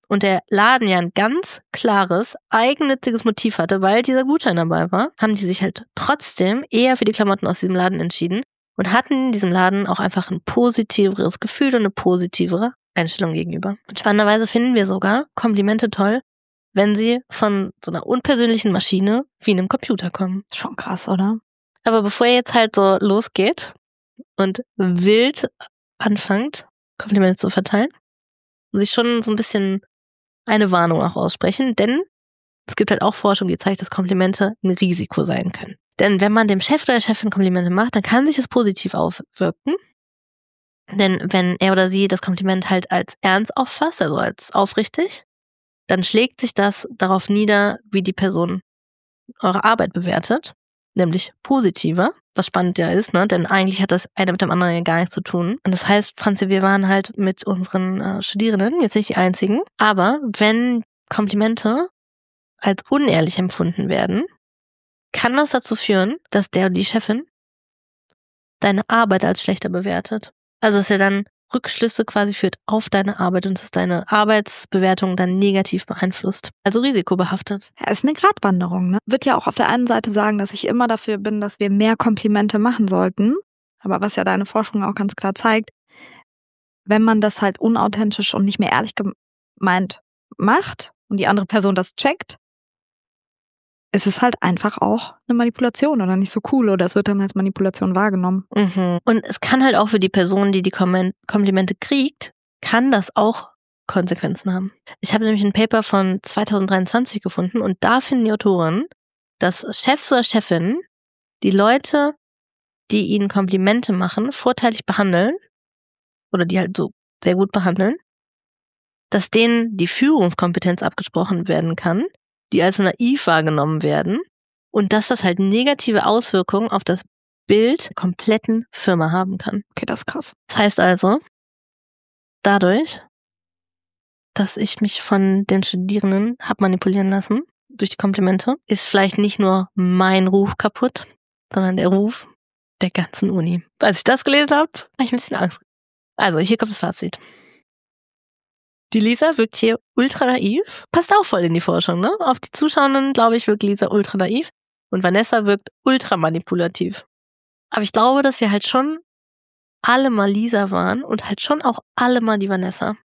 und der Laden ja ein ganz klares, eigennütziges Motiv hatte, weil dieser Gutschein dabei war, haben die sich halt trotzdem eher für die Klamotten aus diesem Laden entschieden und hatten in diesem Laden auch einfach ein positiveres Gefühl und eine positivere Einstellung gegenüber. Und spannenderweise finden wir sogar Komplimente toll, wenn sie von so einer unpersönlichen Maschine wie einem Computer kommen. Schon krass, oder? Aber bevor ihr jetzt halt so losgeht und wild anfangt, Komplimente zu verteilen, muss ich schon so ein bisschen eine Warnung auch aussprechen, denn es gibt halt auch Forschung, die zeigt, dass Komplimente ein Risiko sein können. Denn wenn man dem Chef oder der Chefin Komplimente macht, dann kann sich das positiv auswirken. Denn wenn er oder sie das Kompliment halt als ernst auffasst, also als aufrichtig, dann schlägt sich das darauf nieder, wie die Person eure Arbeit bewertet, nämlich positiver, was spannend ja ist, ne? Denn eigentlich hat das eine mit dem anderen ja gar nichts zu tun. Und das heißt, Franzi, wir waren halt mit unseren Studierenden jetzt nicht die einzigen, aber wenn Komplimente als unehrlich empfunden werden, kann das dazu führen, dass der oder die Chefin deine Arbeit als schlechter bewertet. Also dass er dann Rückschlüsse quasi führt auf deine Arbeit und dass deine Arbeitsbewertung dann negativ beeinflusst. Also risikobehaftet. Ja, ist eine Gratwanderung, ne? Wird ja auch auf der einen Seite sagen, dass ich immer dafür bin, dass wir mehr Komplimente machen sollten. Aber was ja deine Forschung auch ganz klar zeigt, wenn man das halt unauthentisch und nicht mehr ehrlich gemeint macht und die andere Person das checkt, ist es halt einfach auch eine Manipulation oder nicht so cool oder es wird dann als Manipulation wahrgenommen. Mhm. Und es kann halt auch für die Person, die die Komplimente kriegt, kann das auch Konsequenzen haben. Ich habe nämlich ein Paper von 2023 gefunden und da finden die Autoren, dass Chefs oder Chefinnen die Leute, die ihnen Komplimente machen, vorteilig behandeln oder die halt so sehr gut behandeln, dass denen die Führungskompetenz abgesprochen werden kann, die als naiv wahrgenommen werden und dass das halt negative Auswirkungen auf das Bild der kompletten Firma haben kann. Okay, das ist krass. Das heißt also, dadurch, dass ich mich von den Studierenden habe manipulieren lassen durch die Komplimente, ist vielleicht nicht nur mein Ruf kaputt, sondern der Ruf der ganzen Uni. Als ich das gelesen habe, habe ich ein bisschen Angst. Also, hier kommt das Fazit. Die Lisa wirkt hier ultra naiv. Passt auch voll in die Forschung, ne? Auf die Zuschauerinnen, glaube ich, wirkt Lisa ultra naiv und Vanessa wirkt ultra manipulativ. Aber ich glaube, dass wir halt schon alle mal Lisa waren und halt schon auch alle mal die Vanessa.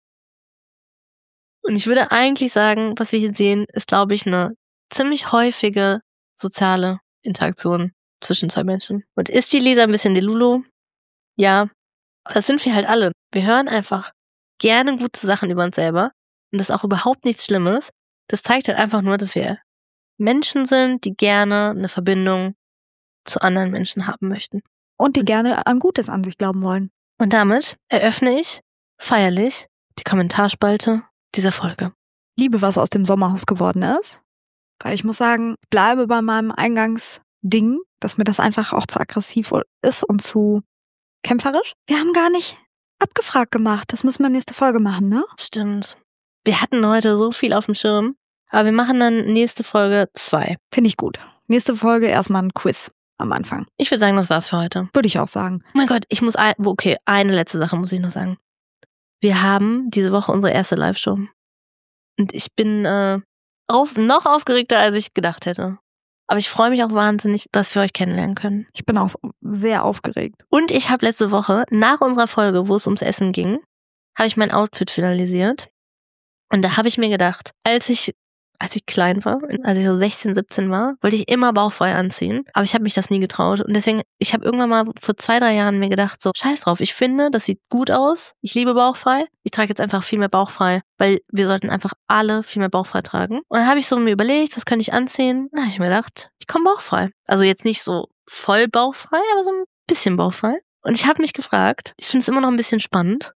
Und ich würde eigentlich sagen, was wir hier sehen, ist, glaube ich, eine ziemlich häufige soziale Interaktion zwischen zwei Menschen. Und ist die Lisa ein bisschen die Lulu? Ja, das sind wir halt alle. Wir hören einfach gerne gute Sachen über uns selber und das ist auch überhaupt nichts Schlimmes. Das zeigt halt einfach nur, dass wir Menschen sind, die gerne eine Verbindung zu anderen Menschen haben möchten. Und die gerne an Gutes an sich glauben wollen. Und damit eröffne ich feierlich die Kommentarspalte dieser Folge. Liebe, was aus dem Sommerhaus geworden ist. Weil ich muss sagen, ich bleibe bei meinem Eingangsding, dass mir das einfach auch zu aggressiv ist und zu kämpferisch. Wir haben gar nicht abgefragt gemacht. Das müssen wir nächste Folge machen, ne? Stimmt. Wir hatten heute so viel auf dem Schirm, aber wir machen dann nächste Folge 2. Finde ich gut. Nächste Folge erstmal ein Quiz am Anfang. Ich würde sagen, das war's für heute. Würde ich auch sagen. Oh mein Gott, eine letzte Sache muss ich noch sagen. Wir haben diese Woche unsere erste Live-Show. Und ich bin noch aufgeregter, als ich gedacht hätte. Aber ich freue mich auch wahnsinnig, dass wir euch kennenlernen können. Ich bin auch sehr aufgeregt. Und ich habe letzte Woche, nach unserer Folge, wo es ums Essen ging, habe ich mein Outfit finalisiert. Und da habe ich mir gedacht, als ich klein war, als ich so 16, 17 war, wollte ich immer bauchfrei anziehen. Aber ich habe mich das nie getraut. Und deswegen, ich habe irgendwann mal vor 2, 3 Jahren mir gedacht, so, scheiß drauf, ich finde, das sieht gut aus. Ich liebe bauchfrei. Ich trage jetzt einfach viel mehr bauchfrei, weil wir sollten einfach alle viel mehr bauchfrei tragen. Und dann habe ich so mir überlegt, was könnte ich anziehen? Da habe ich mir gedacht, ich komme bauchfrei. Also jetzt nicht so voll bauchfrei, aber so ein bisschen bauchfrei. Und ich habe mich gefragt, ich finde es immer noch ein bisschen spannend.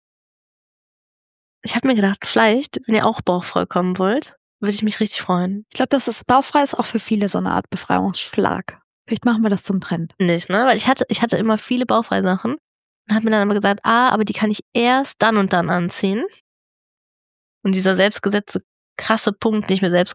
Ich habe mir gedacht, vielleicht, wenn ihr auch bauchfrei kommen wollt, würde ich mich richtig freuen. Ich glaube, das ist bauchfrei ist auch für viele so eine Art Befreiungsschlag. Vielleicht machen wir das zum Trend. Nicht, ne? Weil ich hatte immer viele bauchfreie Sachen und habe mir dann aber gesagt, aber die kann ich erst dann und dann anziehen. Und dieser selbstgesetzte krasse Punkt, den ich mir selbst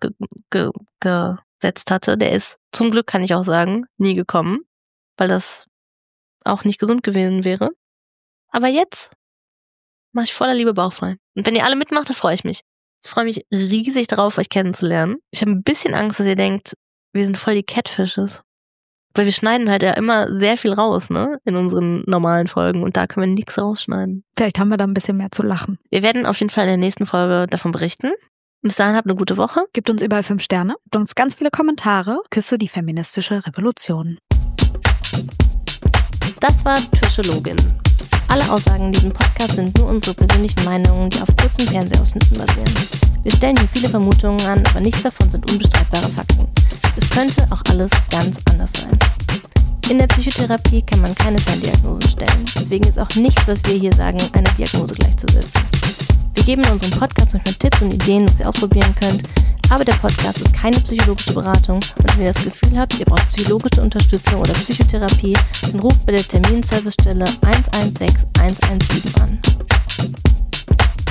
gesetzt hatte, der ist zum Glück, kann ich auch sagen, nie gekommen, weil das auch nicht gesund gewesen wäre. Aber jetzt mache ich voller Liebe bauchfrei. Und wenn ihr alle mitmacht, dann freue ich mich. Ich freue mich riesig darauf, euch kennenzulernen. Ich habe ein bisschen Angst, dass ihr denkt, wir sind voll die Catfishes. Weil wir schneiden halt ja immer sehr viel raus, ne? In unseren normalen Folgen. Und da können wir nichts rausschneiden. Vielleicht haben wir da ein bisschen mehr zu lachen. Wir werden auf jeden Fall in der nächsten Folge davon berichten. Bis dahin habt eine gute Woche. Gebt uns überall 5 Sterne. Gebt uns ganz viele Kommentare. Küsse die feministische Revolution. Das war Twitchologin. Alle Aussagen in diesem Podcast sind nur unsere persönlichen Meinungen, die auf kurzen Fernsehausschnitten basieren. Wir stellen hier viele Vermutungen an, aber nichts davon sind unbestreitbare Fakten. Es könnte auch alles ganz anders sein. In der Psychotherapie kann man keine Ferndiagnosen stellen. Deswegen ist auch nichts, was wir hier sagen, einer Diagnose gleichzusetzen. Wir geben in unserem Podcast manchmal Tipps und Ideen, was ihr ausprobieren könnt, aber der Podcast ist keine psychologische Beratung und wenn ihr das Gefühl habt, ihr braucht psychologische Unterstützung oder Psychotherapie, dann ruft bei der Terminservicestelle 116 117 an.